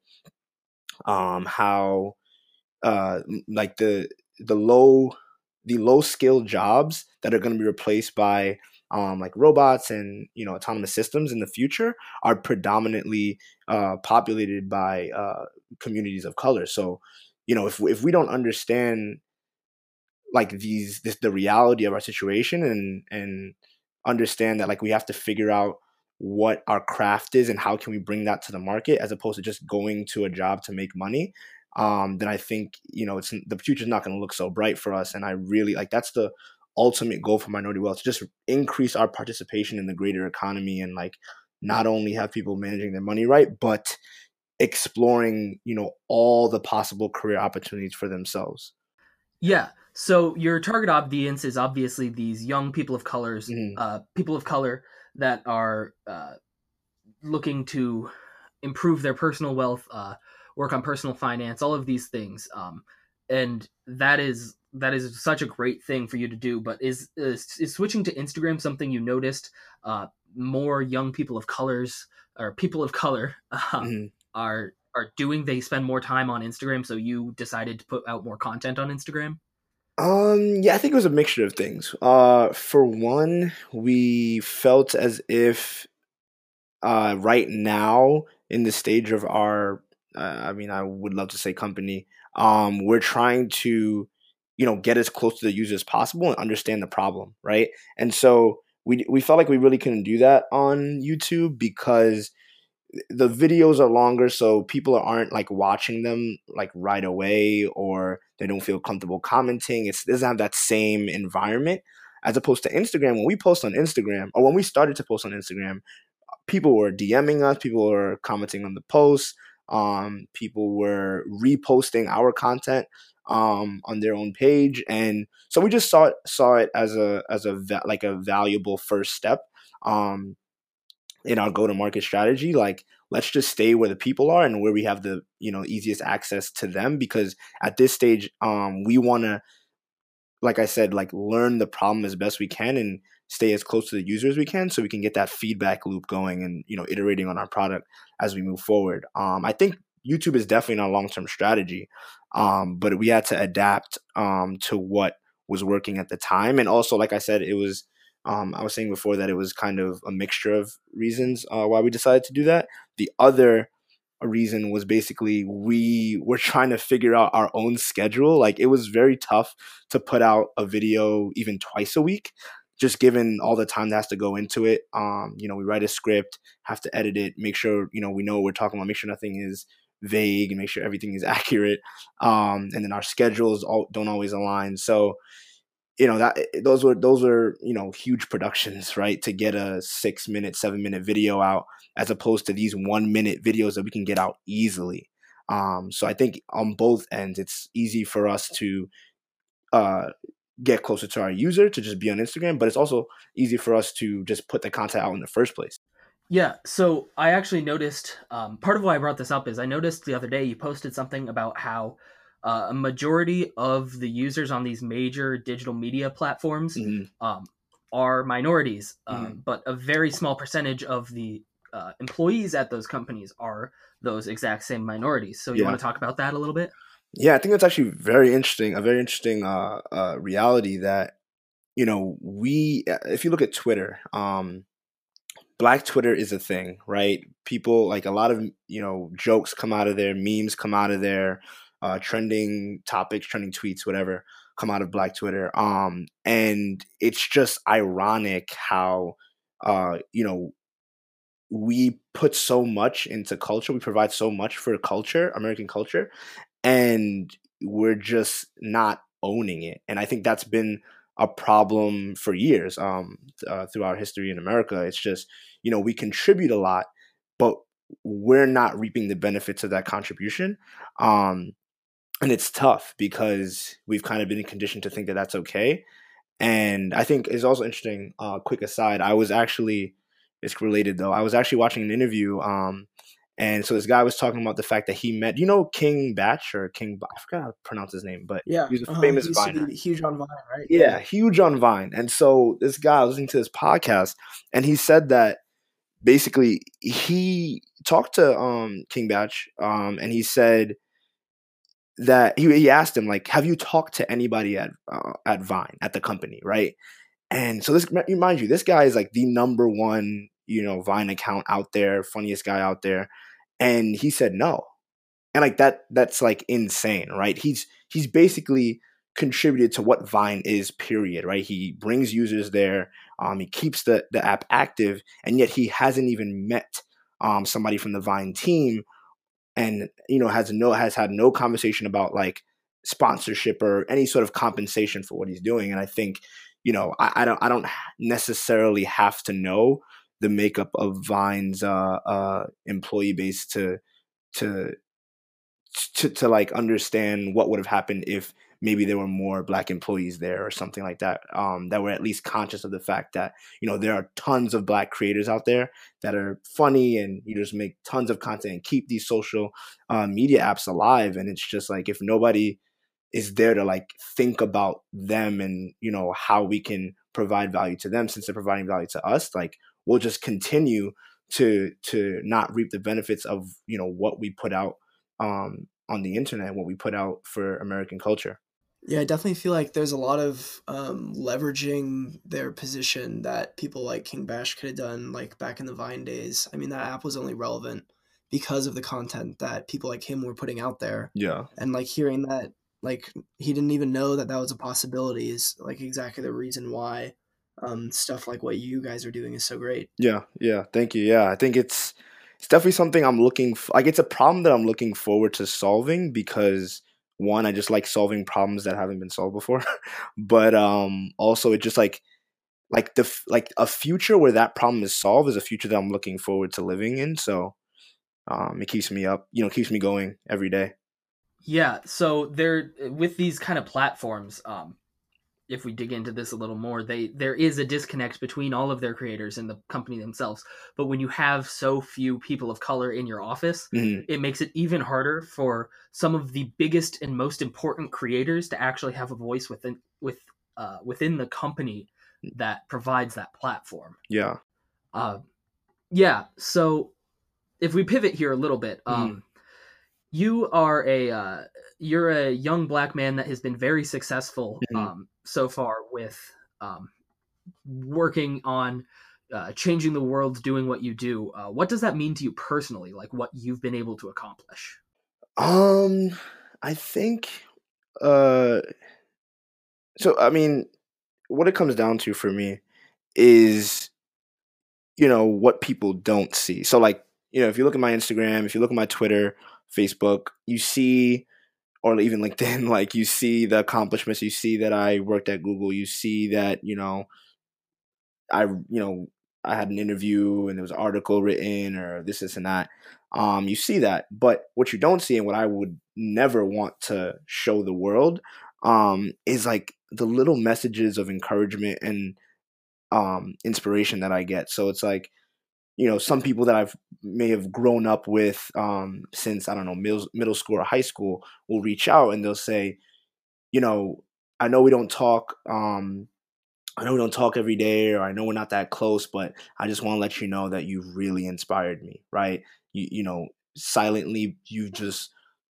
um, how uh, like the the low the low skilled jobs that are going to be replaced by um, like robots and, you know, autonomous systems in the future are predominantly uh, populated by uh, communities of color. So, you know, if if we don't understand like these this the reality of our situation, and and understand that like we have to figure out what our craft is and how can we bring that to the market as opposed to just going to a job to make money, um then I think, you know, it's the future's not going to look so bright for us. And I really like that's the ultimate goal for Minority Wealth, to just increase our participation in the greater economy, and like not only have people managing their money right, but exploring, you know, all the possible career opportunities for themselves. Yeah. So your target audience is obviously these young people of colors, Mhm. uh, people of color that are uh, looking to improve their personal wealth, uh, work on personal finance, all of these things. Um, and that is that is such a great thing for you to do. But is is, is switching to Instagram something you noticed? Uh, more young people of colors or people of color uh, Mhm. are are doing. They spend more time on Instagram, so you decided to put out more content on Instagram. Um, yeah, I think it was a mixture of things. Uh, for one, we felt as if uh, right now in the stage of our, uh, I mean, I would love to say company, um, we're trying to, you know, get as close to the user as possible and understand the problem, right? And so we we felt like we really couldn't do that on YouTube because the videos are longer, so people aren't like watching them like right away, or they don't feel comfortable commenting. It's, it doesn't have that same environment as opposed to Instagram. When we post on Instagram, or when we started to post on Instagram, people were DMing us, people were commenting on the posts, um, people were reposting our content um, on their own page, and so we just saw it saw it as a as a va- like a valuable first step. Um, in our go-to-market strategy, like let's just stay where the people are and where we have the, you know, easiest access to them, because at this stage um we want to, like I said, like learn the problem as best we can and stay as close to the user as we can, so we can get that feedback loop going and, you know, iterating on our product as we move forward. um I think YouTube is definitely not a long-term strategy, um but we had to adapt um to what was working at the time. And also, like I said, it was um, I was saying before that it was kind of a mixture of reasons uh, why we decided to do that. The other reason was basically we were trying to figure out our own schedule. Like it was very tough to put out a video even twice a week, just given all the time that has to go into it. Um, you know, we write a script, have to edit it, make sure, you know, we know what we're talking about, make sure nothing is vague, and make sure everything is accurate. Um, and then our schedules all, don't always align. So you know that those were those were you know huge productions, right, to get a six minute seven minute video out, as opposed to these one minute videos that we can get out easily. Um so I think on both ends it's easy for us to uh get closer to our user, to just be on Instagram, but it's also easy for us to just put the content out in the first place. Yeah, so I actually noticed, um, part of why I brought this up is I noticed the other day you posted something about how uh, a majority of the users on these major digital media platforms Mm-hmm. um, are minorities, um, Mm-hmm. but a very small percentage of the uh, employees at those companies are those exact same minorities. So you Yeah. want to talk about that a little bit? Yeah, I think that's actually very interesting. A very interesting uh, uh, reality that you know we. uh, If you look at Twitter, um, Black Twitter is a thing, right? People like a lot of you know jokes come out of there, memes come out of there, uh, trending topics, trending tweets, whatever come out of Black Twitter. Um, and it's just ironic how uh, you know we put so much into culture, we provide so much for culture, American culture, and we're just not owning it. And I think that's been a problem for years um, uh, throughout history in America. It's just, you know, we contribute a lot, but we're not reaping the benefits of that contribution. Um, and it's tough because we've kind of been conditioned to think that that's okay. And I think it's also interesting. Uh, quick aside, I was actually it's related though. I was actually watching an interview, um, and so this guy was talking about the fact that he met, you know, King Batch or King. I forgot how to pronounce his name, but Yeah, he was a uh-huh. He famous used to Viner. be huge on Vine, right? Yeah, huge on Vine. And so this guy I was listening to this podcast, and he said that basically he talked to um, King Batch, um, and he said that he, he asked him like, have you talked to anybody at uh, at Vine at the company, right? And so this, mind you, this guy is like the number one, you know, Vine account out there, funniest guy out there, and he said no. And like that, that's like insane, right? He's he's basically contributed to what Vine is, period, right? He brings users there, um, he keeps the the app active, and yet he hasn't even met um somebody from the Vine team, and you know has no has had no conversation about like sponsorship or any sort of compensation for what he's doing. And I think you know I, I don't I don't necessarily have to know the makeup of Vine's uh, uh, employee base to to to to like understand what would have happened if maybe there were more black employees there or something like that, um, that were at least conscious of the fact that you know there are tons of black creators out there that are funny and you just make tons of content and keep these social uh, media apps alive. And it's just like if nobody is there to like think about them and you know how we can provide value to them since they're providing value to us, like we'll just continue to to not reap the benefits of you know what we put out um, on the internet, what we put out for American culture. Yeah, I definitely feel like there's a lot of um, leveraging their position that people like King Bash could have done, like back in the Vine days. I mean, that app was only relevant because of the content that people like him were putting out there. Yeah. And like hearing that, like he didn't even know that that was a possibility is like exactly the reason why um, stuff like what you guys are doing is so great. Yeah, yeah. Thank you. Yeah, I think it's it's definitely something I'm looking f- like. It's a problem that I'm looking forward to solving because one, I just like solving problems that haven't been solved before, but um, also it just like like the f- like a future where that problem is solved is a future that I'm looking forward to living in. So um, it keeps me up, you know, keeps me going every day. Yeah, so there with these kind of platforms, um, if we dig into this a little more, they there is a disconnect between all of their creators and the company themselves. But when you have so few people of color in your office, hmm it makes it even harder for some of the biggest and most important creators to actually have a voice within with uh, within the company that provides that platform. Yeah. Uh, yeah. So if we pivot here a little bit, Mhm. um, you are a uh, you're a young black man that has been very successful Mhm. um, so far with um, working on uh, changing the world, doing what you do. Uh, what does that mean to you personally? Like what you've been able to accomplish? Um, I think. Uh, so I mean, what it comes down to for me is you know what people don't see. So like you know if you look at my Instagram, if you look at my Twitter, Facebook, you see, or even LinkedIn, like you see the accomplishments. You see that I worked at Google. You see that you know I you know I had an interview and there was an article written or this this and that. Um, you see that, but what you don't see and what I would never want to show the world um, is like the little messages of encouragement and um, inspiration that I get. So it's like you know some people that I've may have grown up with um, since I don't know middle middle school or high school will reach out and they'll say, you know, I know we don't talk. Um, I know we don't talk every day, or I know we're not that close, but I just want to let you know that you've really inspired me, right? You, you know, silently, you've just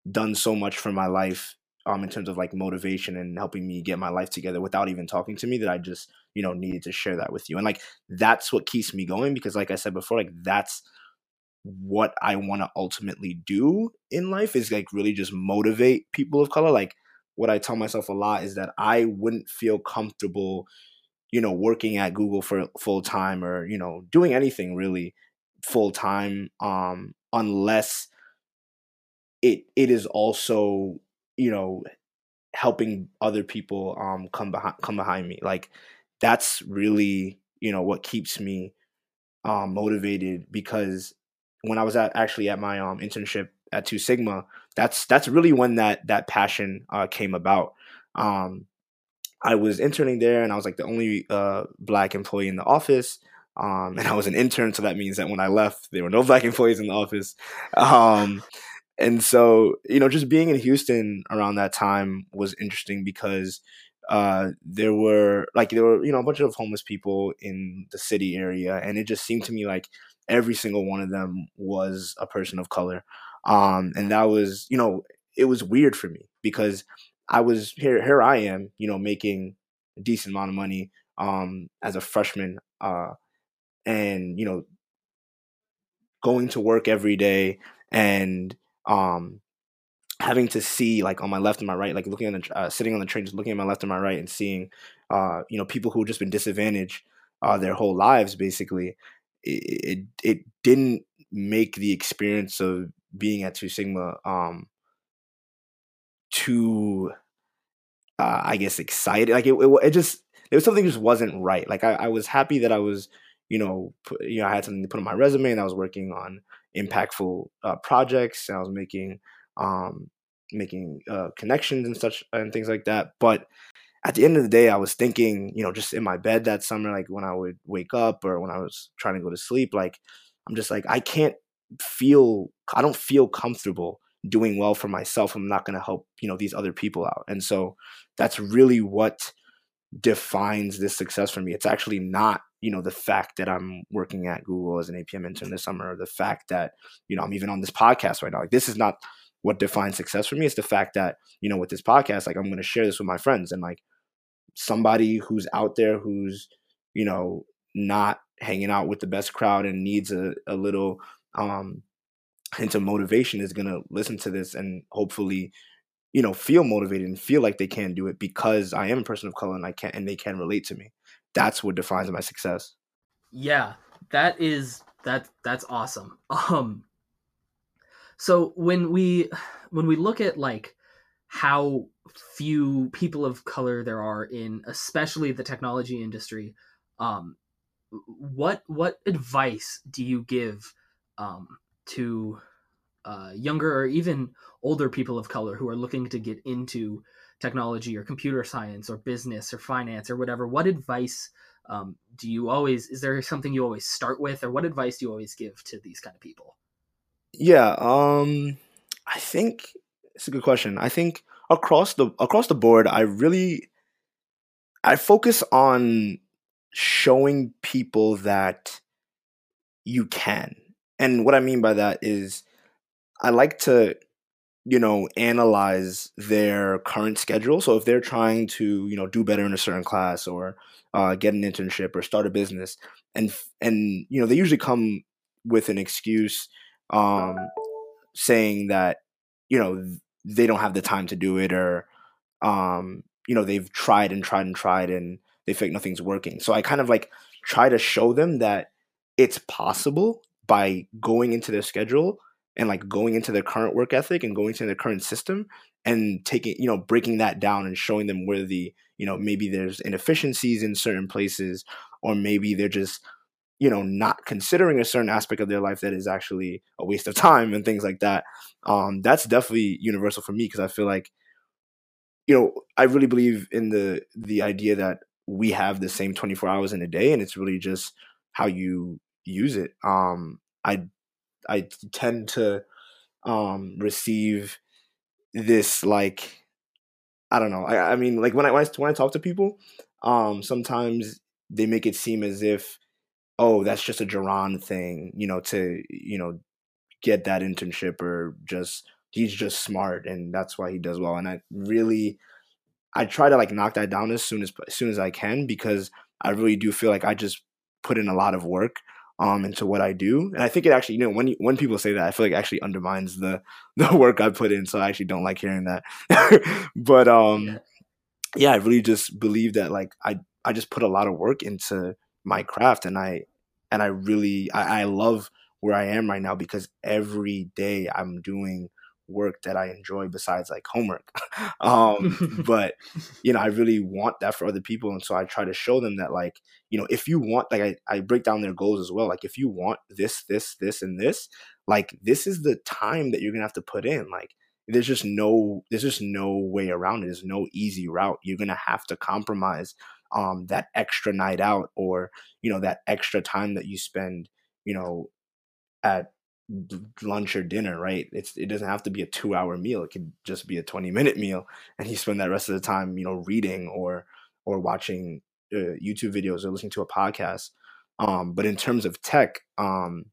done so much for my life um in terms of like motivation and helping me get my life together without even talking to me, that I just, you know, needed to share that with you. And like that's what keeps me going, because like I said before, like that's what I want to ultimately do in life, is like really just motivate people of color. Like what I tell myself a lot is that I wouldn't feel comfortable, you know, working at Google for full time, or, you know, doing anything really full time, um, unless it it is also, you know, helping other people um come behind come behind me. Like that's really, you know, what keeps me um motivated, because when I was at actually at my um internship at Two Sigma, that's that's really when that that passion uh came about. Um I was interning there, and I was like the only uh black employee in the office. Um and I was an intern, so that means that when I left there were no black employees in the office. Um and so, you know, just being in Houston around that time was interesting, because uh, there were like there were, you know, a bunch of homeless people in the city area, and it just seemed to me like every single one of them was a person of color. Um, and that was, you know, it was weird for me, because I was here. Here I am, you know, making a decent amount of money um, as a freshman, uh, and you know, going to work every day, and um having to see like on my left and my right, like looking at the uh, sitting on the train, just looking at my left and my right, and seeing, uh, you know, people who just been disadvantaged uh, their whole lives, basically. It, it it didn't make the experience of being at Two Sigma um, too, uh, I guess, excited. Like it, it, it just there was something just wasn't right. Like I, I was happy that I was, you know, put, you know, I had something to put on my resume, and I was working on impactful uh, projects, and I was making um, making uh, connections and such and things like that. But at the end of the day, I was thinking, you know, just in my bed that summer, like when I would wake up or when I was trying to go to sleep, like I'm just like I can't feel, I don't feel comfortable doing well for myself. I'm not going to help, you know, these other people out. And so that's really what defines this success for me. It's actually not, you know, the fact that I'm working at Google as an A P M intern this summer, or the fact that, you know, I'm even on this podcast right now. Like this is not what defines success for me. It's the fact that, you know, with this podcast, like I'm going to share this with my friends, and like somebody who's out there who's, you know, not hanging out with the best crowd and needs a, a little um hint of motivation is going to listen to this, and hopefully, you know, feel motivated and feel like they can do it, because I am a person of color and I can, and they can relate to me. That's what defines my success. Yeah, that is that that's awesome. Um so when we when we look at like how few people of color there are in especially the technology industry, um what what advice do you give um to uh, younger or even older people of color who are looking to get into technology or computer science or business or finance or whatever? What advice um, do you always, is there something you always start with, or what advice do you always give to these kind of people? Yeah, um, I think it's a good question. I think across the across the board, I really I focus on showing people that you can. And what I mean by that is I like to, you know, analyze their current schedule. So if they're trying to, you know, do better in a certain class, or uh, get an internship or start a business, and and you know, they usually come with an excuse, um, saying that, you know, they don't have the time to do it, or um, you know, they've tried and tried and tried and they feel like nothing's working. So I kind of like try to show them that it's possible by going into their schedule, and like going into their current work ethic and going into their current system, and taking, you know, breaking that down and showing them where the, you know, maybe there's inefficiencies in certain places, or maybe they're just, you know, not considering a certain aspect of their life that is actually a waste of time and things like that. Um, that's definitely universal for me, because I feel like, you know, I really believe in the the idea that we have the same twenty-four hours in a day, and it's really just how you use it. Um, I I tend to um, receive this, like, I don't know. I, I mean, like when I when I when I talk to people, um, sometimes they make it seem as if, oh, that's just a Duran thing, you know, to, you know, get that internship, or just he's just smart, and that's why he does well. And I really, I try to like knock that down as soon as as soon as I can, because I really do feel like I just put in a lot of work um into what I do. And I think it actually, you know, when you, when people say that, I feel like it actually undermines the the work I put in. So I actually don't like hearing that. But um Yeah. yeah, I really just believe that like I I just put a lot of work into my craft, and I and I really I, I love where I am right now, because every day I'm doing work that I enjoy besides like homework. um, but you know, I really want that for other people, and so I try to show them that like, you know, if you want, like I, I break down their goals as well. Like if you want this, this, this, and this, like this is the time that you're gonna have to put in. Like there's just no there's just no way around it. There's no easy route. You're gonna have to compromise um that extra night out, or you know, that extra time that you spend, you know, at lunch or dinner, right? It's it doesn't have to be a two hour meal. It could just be a twenty minute meal, and you spend that rest of the time, you know, reading or or watching uh, YouTube videos or listening to a podcast. Um, but in terms of tech, um,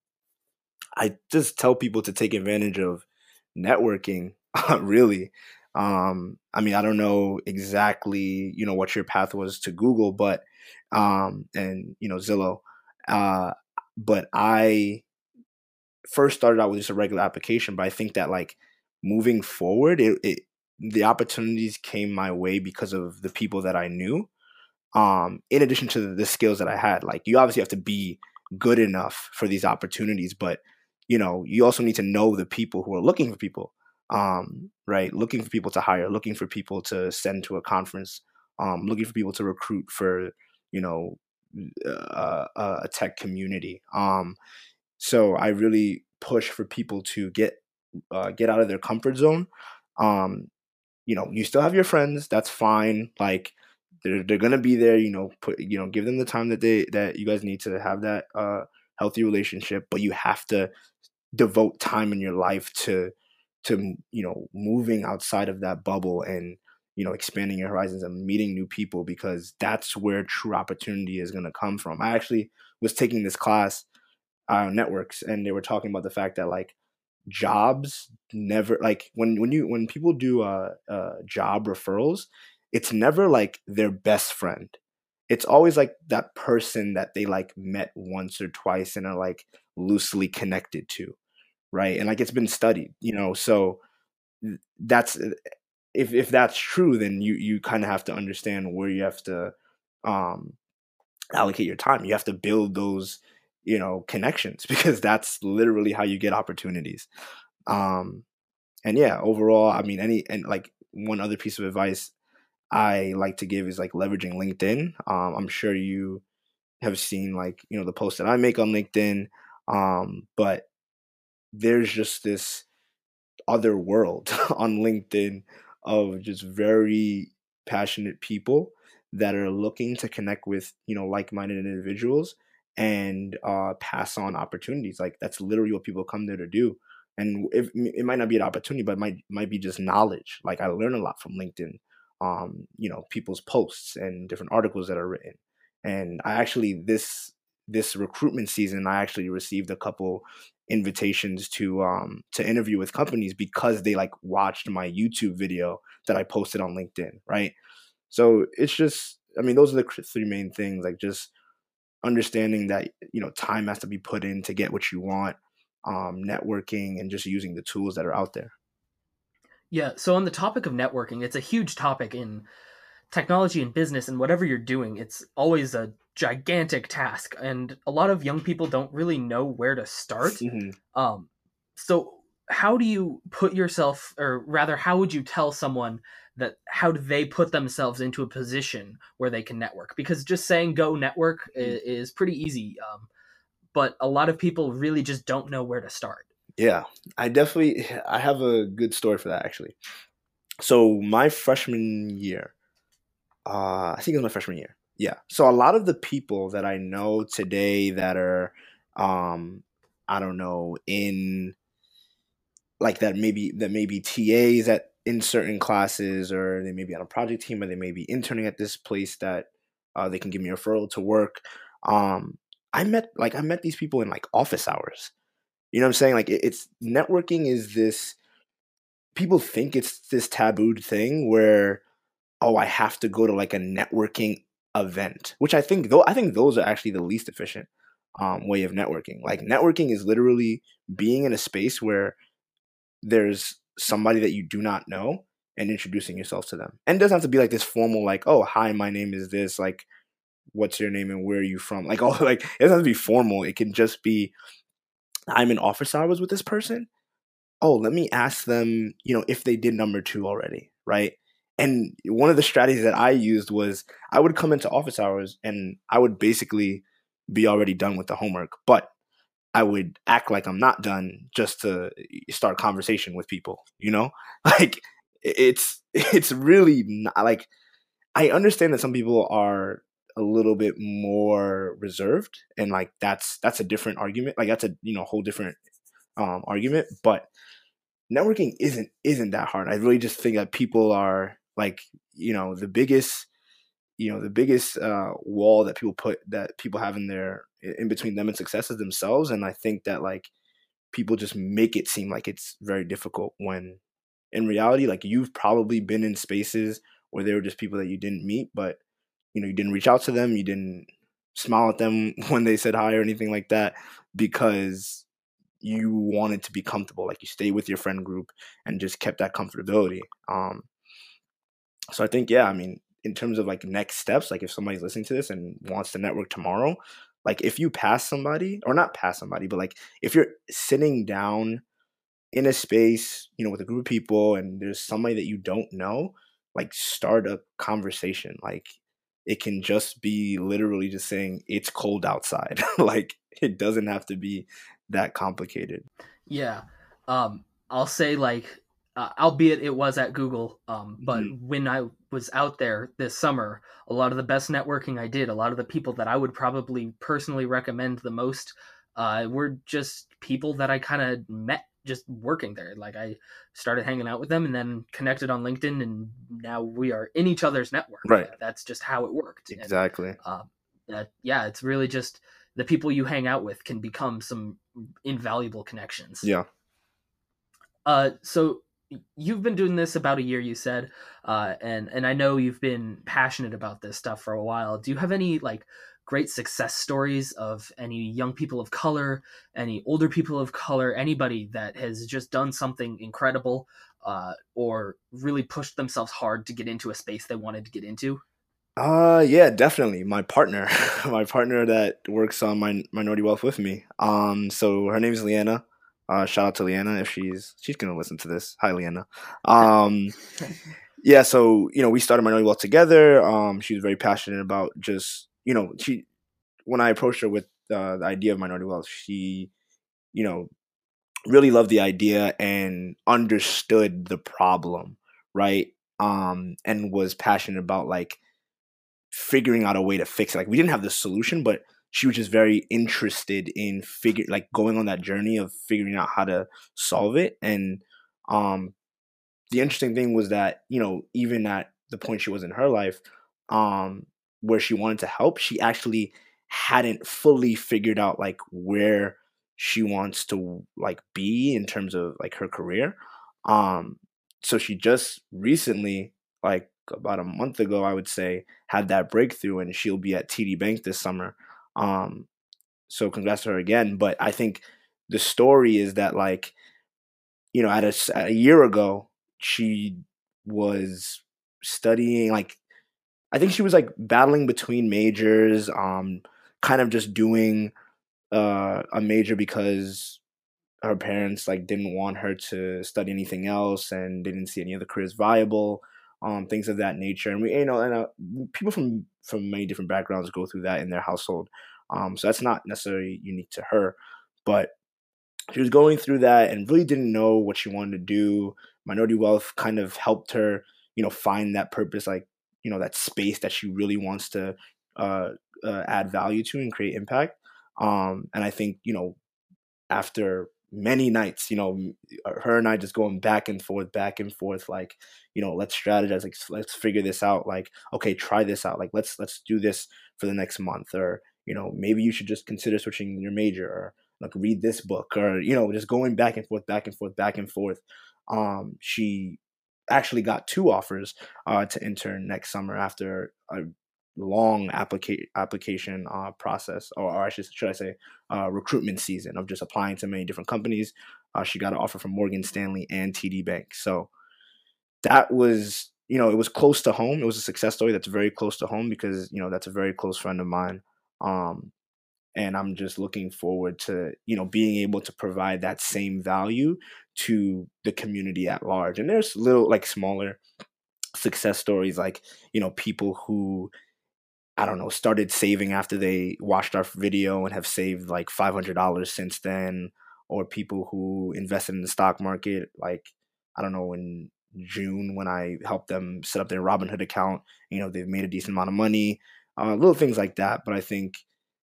I just tell people to take advantage of networking, really. Um, I mean, I don't know exactly, you know, what your path was to Google, but um, and you know, Zillow, uh, but I first started out with just a regular application. But I think that like moving forward, it, it the opportunities came my way because of the people that I knew. Um, in addition to the, the skills that I had, like you obviously have to be good enough for these opportunities, but you know, you also need to know the people who are looking for people, um, right? Looking for people to hire, looking for people to send to a conference, um, looking for people to recruit for, you know, uh, a a tech community. Um, so I really push for people to get uh, get out of their comfort zone. Um, you know, you still have your friends. That's fine. Like they're they're gonna be there. You know, put you know, give them the time that they that you guys need to have that uh, healthy relationship. But you have to devote time in your life to to you know, moving outside of that bubble, and you know, expanding your horizons and meeting new people, because that's where true opportunity is gonna come from. I actually was taking this class uh, networks, and they were talking about the fact that like jobs never like when when you when people do uh, uh job referrals, it's never like their best friend. It's always like that person that they like met once or twice and are like loosely connected to, right? And like it's been studied, you know. So that's if if that's true, then you you kind of have to understand where you have to um allocate your time. You have to build those, you know, connections, because that's literally how you get opportunities. Um, and yeah, overall, I mean, any and like one other piece of advice I like to give is like leveraging LinkedIn. Um, I'm sure you have seen like, you know, the posts that I make on LinkedIn. Um, but there's just this other world on LinkedIn of just very passionate people that are looking to connect with, you know, like-minded individuals and uh, pass on opportunities. Like that's literally what people come there to do. And if, it might not be an opportunity, but it might might be just knowledge. Like I learn a lot from LinkedIn, um, you know, people's posts and different articles that are written. And I actually this this recruitment season, I actually received a couple invitations to um to interview with companies because they like watched my YouTube video that I posted on LinkedIn, right? So it's just, I mean, those are the three main things, like just understanding that, you know, time has to be put in to get what you want, um, networking, and just using the tools that are out there. Yeah, so on the topic of networking, it's a huge topic in technology and business, and whatever you're doing, it's always a gigantic task, and a lot of young people don't really know where to start. Mm-hmm. Um, so how do you put yourself, or rather, how would you tell someone that how do they put themselves into a position where they can network? Because just saying go network is, is pretty easy, um, but a lot of people really just don't know where to start. Yeah, I definitely, I have a good story for that actually. So my freshman year, uh, I think it was my freshman year. Yeah. So a lot of the people that I know today that are, um, I don't know, in like that maybe that may be T As at in certain classes, or they may be on a project team, or they may be interning at this place that uh, they can give me a referral to work. Um, I met like I met these people in like office hours. You know what I'm saying? Like it, it's networking is this people think it's this tabooed thing where, oh, I have to go to like a networking event, which I think though I think those are actually the least efficient um, way of networking. Like networking is literally being in a space where there's somebody that you do not know and introducing yourself to them. And it doesn't have to be like this formal, like, oh, hi, my name is this, like, what's your name and where are you from? Like, oh, like, it doesn't have to be formal. It can just be, I'm in office hours with this person. Oh, let me ask them, you know, if they did number two already, right? And one of the strategies that I used was I would come into office hours and I would basically be already done with the homework, but I would act like I'm not done just to start conversation with people, you know? Like it's it's really not like I understand that some people are a little bit more reserved and like that's that's a different argument. Like that's a, you know, whole different um argument, but networking isn't isn't that hard. I really just think that people are like, you know, the biggest you know the biggest uh, wall that people put that people have in their in between them and success is themselves, and I think that like people just make it seem like it's very difficult when in reality like you've probably been in spaces where there were just people that you didn't meet, but you know you didn't reach out to them, you didn't smile at them when they said hi or anything like that because you wanted to be comfortable, like you stayed with your friend group and just kept that comfortability. um so I think, yeah, I mean, in terms of like next steps, like if somebody's listening to this and wants to network tomorrow, like if you pass somebody or not pass somebody, but like if you're sitting down in a space, you know, with a group of people and there's somebody that you don't know, like start a conversation. Like it can just be literally just saying it's cold outside. Like it doesn't have to be that complicated. Yeah. Um, I'll say like, uh, albeit it was at Google, um, but Mhm. when I was out there this summer, a lot of the best networking I did, a lot of the people that I would probably personally recommend the most, uh, were just people that I kind of met just working there. Like I started hanging out with them and then connected on LinkedIn, and now we are in each other's network. Right. Uh, that's just how it worked. Exactly. And, uh, that, yeah, it's really just the people you hang out with can become some invaluable connections. Yeah. Uh, so you've been doing this about a year, you said, uh, and and I know you've been passionate about this stuff for a while. Do you have any like great success stories of any young people of color, any older people of color, anybody that has just done something incredible, uh, or really pushed themselves hard to get into a space they wanted to get into? Uh yeah, definitely. My partner, my partner that works on my Minority Wealth with me. Um, so her name is Leanna. Uh, shout out to Leanna if she's she's gonna listen to this. Hi, Leanna. Um, yeah. So you know, we started Minority Wealth together. Um, she was very passionate about just you know she when I approached her with uh, the idea of Minority Wealth, she you know really loved the idea and understood the problem, right? Um, and was passionate about like figuring out a way to fix it. Like we didn't have the solution, but she was just very interested in figure like going on that journey of figuring out how to solve it. And um the interesting thing was that, you know, even at the point she was in her life, um, where she wanted to help, she actually hadn't fully figured out like where she wants to like be in terms of like her career. Um, so she just recently, like about a month ago, I would say, had that breakthrough, and she'll be at T D Bank this summer. Um, so congrats to her again. But I think the story is that like you know, at a, s- a year ago, she was studying like I think she was like battling between majors, um, kind of just doing uh, a major because her parents like didn't want her to study anything else and they didn't see any other careers viable, um, things of that nature. And we, you know, and uh, people from from many different backgrounds go through that in their household, um, so that's not necessarily unique to her, but she was going through that and really didn't know what she wanted to do. Minority Wealth kind of helped her, you know, find that purpose, like, you know, that space that she really wants to uh, uh, add value to and create impact. Um, and I think, you know, after many nights, you know, her and I just going back and forth, back and forth, like, you know, let's strategize, like, let's figure this out. Like, okay, try this out. Like, let's let's do this for the next month, or you know, maybe you should just consider switching your major, or like read this book, or you know, just going back and forth, back and forth, back and forth. Um, she actually got two offers uh, to intern next summer after a long applica- application uh, process, or, or I should, should I say, uh, recruitment season of just applying to many different companies. Uh, she got an offer from Morgan Stanley and T D Bank. So that was, you know, it was close to home. It was a success story that's very close to home because, you know, that's a very close friend of mine. Um, and I'm just looking forward to, you know, being able to provide that same value to the community at large. And there's little, like, smaller success stories, like, you know, people who, I don't know, started saving after they watched our video and have saved like five hundred dollars since then, or people who invested in the stock market, like, I don't know, in June when I helped them set up their Robinhood account, you know, they've made a decent amount of money, uh, little things like that. But I think,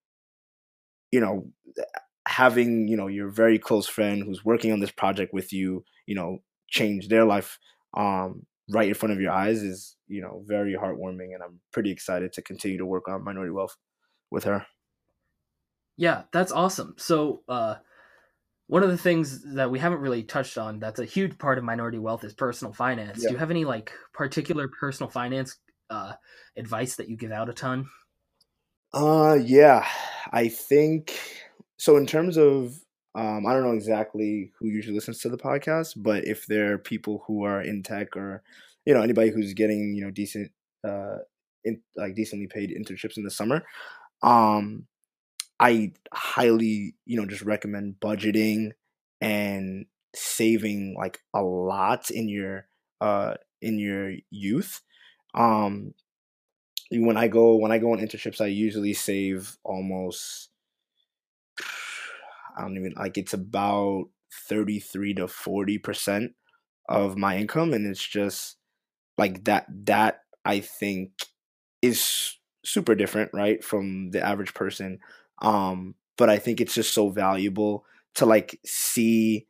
you know, having, you know, your very close friend who's working on this project with you, you know, change their life um, right in front of your eyes is, you know, very heartwarming. And I'm pretty excited to continue to work on Minority Wealth with her. Yeah, that's awesome. So, uh, one of the things that we haven't really touched on that's a huge part of Minority Wealth is personal finance. Yeah. Do you have any like particular personal finance uh, advice that you give out a ton? Uh, yeah, I think so. In terms of, um, I don't know exactly who usually listens to the podcast, but if there are people who are in tech or, you know, anybody who's getting, you know, decent, uh, in, like decently paid internships in the summer, um, I highly, you know, just recommend budgeting and saving like a lot in your, uh, in your youth. Um, when I go when I go on internships, I usually save almost, I don't even, like, it's about thirty-three to forty percent of my income, and it's just like that that I think is super different, right, from the average person. Um, but I think it's just so valuable to like see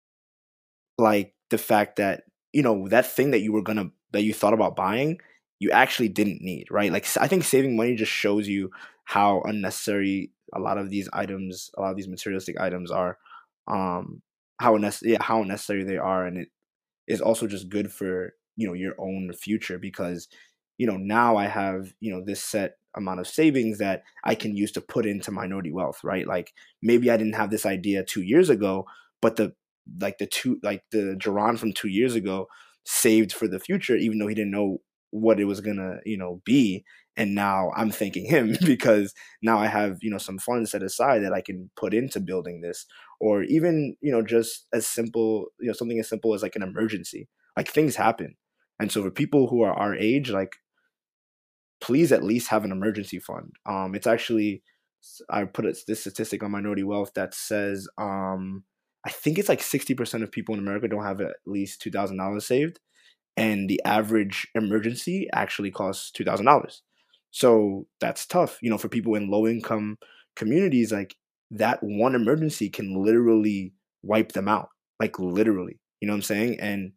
like the fact that, you know, that thing that you were gonna that you thought about buying, you actually didn't need, right? Like s- I think saving money just shows you how unnecessary a lot of these items, a lot of these materialistic items are, um, how unnecessary, yeah, how unnecessary they are, and it is also just good for, you know, your own future because, you know, now I have, you know, this set amount of savings that I can use to put into Minority Wealth, right? Like maybe I didn't have this idea two years ago, but the like the two like the Jerron from two years ago saved for the future, even though he didn't know what it was gonna, you know, be. And now I'm thanking him because now I have, you know, some funds set aside that I can put into building this, or even, you know, just as simple, you know, something as simple as like an emergency. Like things happen. And so for people who are our age, like please at least have an emergency fund. Um, it's actually, I put it, this statistic on Minority Wealth that says, um, I think it's like sixty percent of people in America don't have at least two thousand dollars saved. And the average emergency actually costs two thousand dollars. So that's tough. You know, for people in low income communities, like that one emergency can literally wipe them out. Like literally. You know what I'm saying? And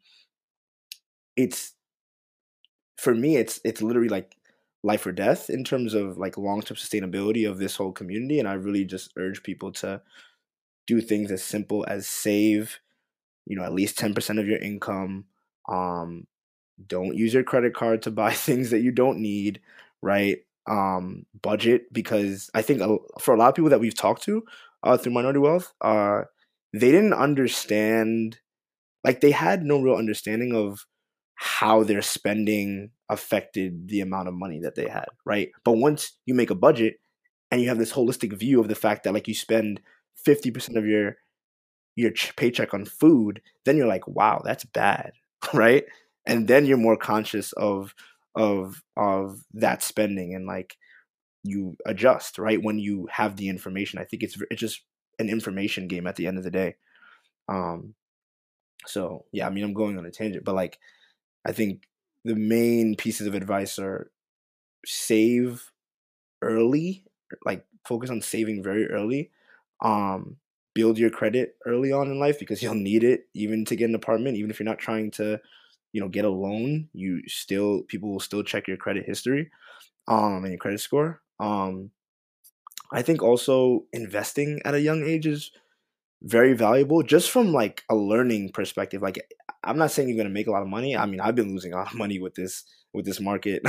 it's, for me, it's it's literally like life or death in terms of like long term sustainability of this whole community. And I really just urge people to do things as simple as save, you know, at least ten percent of your income. Um, don't use your credit card to buy things that you don't need, right? Um, budget, because I think a- for a lot of people that we've talked to uh, through Minority Wealth, uh, they didn't understand, like they had no real understanding of how their spending affected the amount of money that they had, right? But once you make a budget and you have this holistic view of the fact that like you spend fifty percent of your your ch- paycheck on food, then you're like, wow, that's bad, right? And then you're more conscious of of of that spending, and like you adjust, right, when you have the information. I think it's it's just an information game at the end of the day. Um, so yeah, I mean, I'm going on a tangent, but like I think the main pieces of advice are save early, like focus on saving very early. Um, build your credit early on in life because you'll need it even to get an apartment, even if you're not trying to, you know, get a loan. You still people will still check your credit history, um, and your credit score. Um, I think also investing at a young age is very valuable just from like a learning perspective. Like I'm not saying you're gonna make a lot of money. I mean, I've been losing a lot of money with this with this market.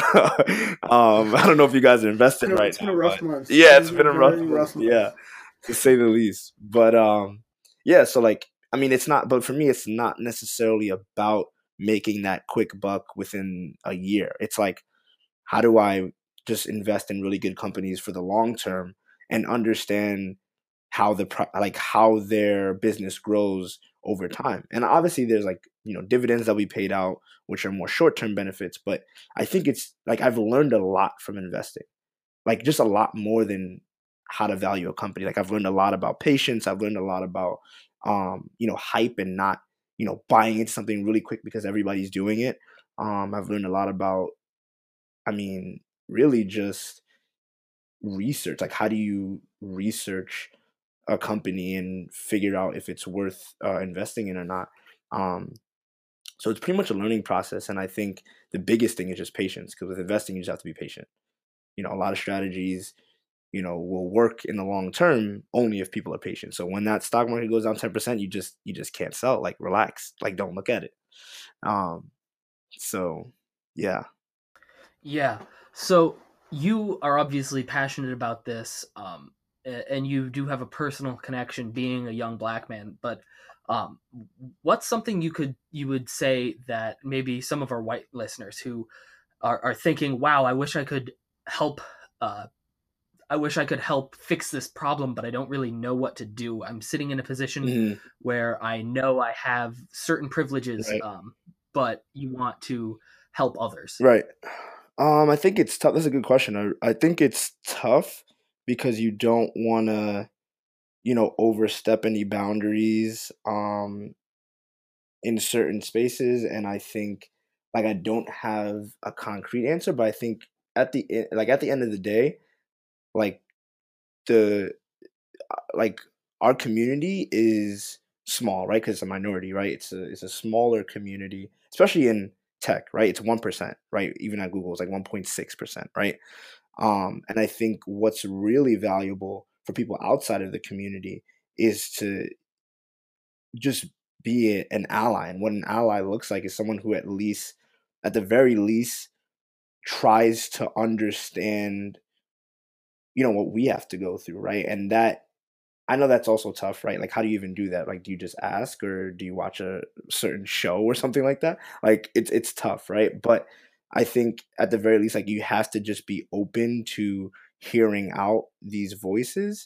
um, I don't know if you guys are invested It's been a, right it's been now, a rough but month. yeah, It's it's been been a a rough, very month, rough month. yeah, to say the least. But um, yeah, so like, I mean, it's not. But for me, it's not necessarily about making that quick buck within a year. It's like, how do I just invest in really good companies for the long term and understand how the pro- like how their business grows over time. And obviously there's like, you know, dividends that we paid out, which are more short-term benefits, but I think it's like I've learned a lot from investing. Like just a lot more than how to value a company. Like I've learned a lot about patience, I've learned a lot about um, you know, hype and not, you know, buying into something really quick because everybody's doing it. Um, I've learned a lot about, I mean, really just research. Like how do you research a company and figure out if it's worth uh, investing in or not. Um, so it's pretty much a learning process, and I think the biggest thing is just patience. Because with investing, you just have to be patient. You know, a lot of strategies, you know, will work in the long term only if people are patient. So when that stock market goes down ten percent, you just you just can't sell. Like relax. Like don't look at it. Um, so yeah. Yeah. So you are obviously passionate about this, um, a- and you do have a personal connection being a young black man. But um, what's something you could you would say that maybe some of our white listeners who are, are thinking, "Wow, I wish I could help." Uh, I wish I could help fix this problem, but I don't really know what to do. I'm sitting in a position Mhm. where I know I have certain privileges, Right. um, but you want to help others. Right. Um, I think it's tough. That's a good question. I I think it's tough because you don't want to, you know, overstep any boundaries um in certain spaces, and I think like I don't have a concrete answer, but I think at the e- like at the end of the day, like the like our community is small, right? Because it's a minority, right? It's a it's a smaller community, especially in tech, right? It's one percent, right? Even at Google, it's like one point six percent, right? Um, and I think what's really valuable for people outside of the community is to just be a- an ally. And what an ally looks like is someone who at least, at the very least, tries to understand, you know, what we have to go through, right? And that I know that's also tough, right? Like, how do you even do that? Like, do you just ask, or do you watch a certain show or something like that? Like, it's it's tough, right? But I think at the very least, like, you have to just be open to hearing out these voices,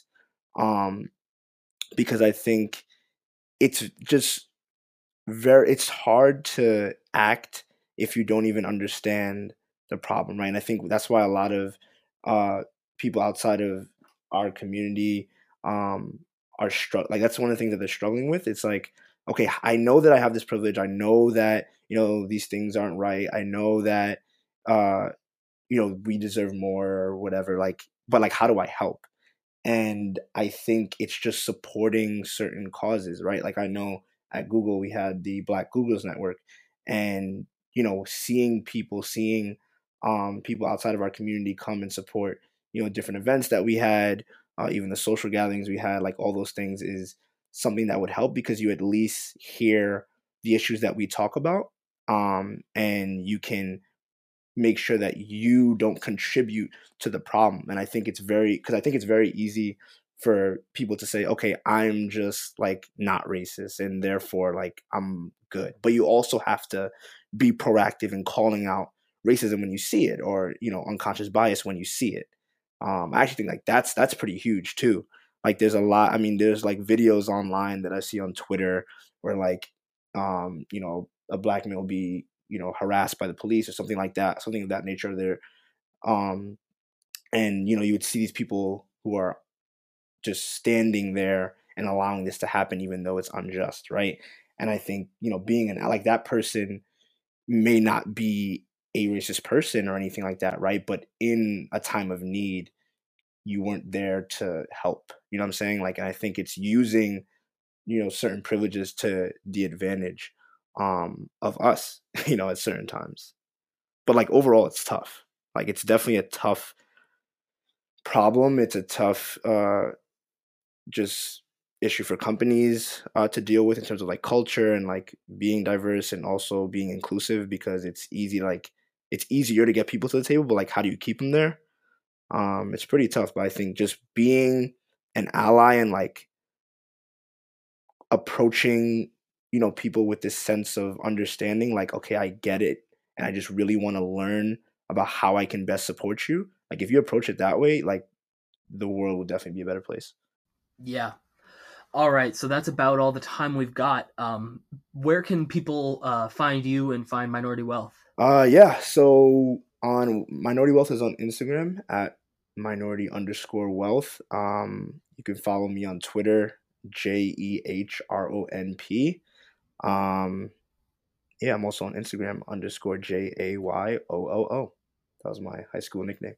um, because I think it's just very it's hard to act if you don't even understand the problem, right? And I think that's why a lot of uh, people outside of our community um, are struck. Like that's one of the things that they're struggling with. It's like, okay, I know that I have this privilege. I know that you know these things aren't right. I know that uh, you know we deserve more or whatever. Like, but like, how do I help? And I think it's just supporting certain causes, right? Like I know at Google we had the Black Googles Network, and you know, seeing people, seeing um, people outside of our community come and support, you know, different events that we had, uh, even the social gatherings we had, like all those things is something that would help because you at least hear the issues that we talk about, um, and you can make sure that you don't contribute to the problem. And I think it's very because I think it's very easy for people to say, okay, I'm just like not racist and therefore like I'm good. But you also have to be proactive in calling out racism when you see it, or you know, unconscious bias when you see it. Um, I actually think like that's that's pretty huge too. Like there's a lot. I mean, there's like videos online that I see on Twitter where like um, you know, a black man will be you know harassed by the police or something like that, something of that nature there. Um, and you know you would see these people who are just standing there and allowing this to happen even though it's unjust, right? And I think you know being an like that person may not be a racist person or anything like that, right? But in a time of need, you weren't there to help. You know what I'm saying? Like, and I think it's using you know certain privileges to the advantage um of us you know at certain times. But like overall it's tough. Like it's definitely a tough problem. It's a tough uh just issue for companies uh, to deal with in terms of like culture and like being diverse and also being inclusive, because it's easy like it's easier to get people to the table, but like how do you keep them there? Um, it's pretty tough. But I think just being an ally and like approaching, you know, people with this sense of understanding, like, okay, I get it, and I just really want to learn about how I can best support you. Like, if you approach it that way, like, the world will definitely be a better place. Yeah. All right, so that's about all the time we've got. Um, where can people uh, find you and find Minority Wealth? Uh, yeah. So on Minority Wealth is on Instagram at minority underscore wealth. Um, you can follow me on Twitter, J E H R O N P. Um, yeah, I'm also on Instagram underscore J A Y O O O. That was my high school nickname.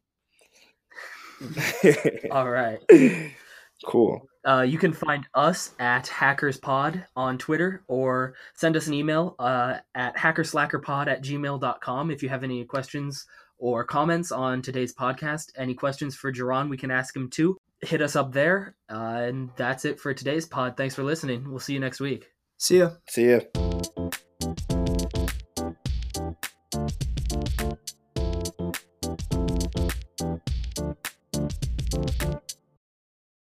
All right. Cool. Uh, you can find us at HackersPod on Twitter, or send us an email uh, at hackerslackerpod at gmail dot com if you have any questions or comments on today's podcast. Any questions for Jaron, we can ask him too. Hit us up there. Uh, and that's it for today's pod. Thanks for listening. We'll see you next week. See ya. See ya.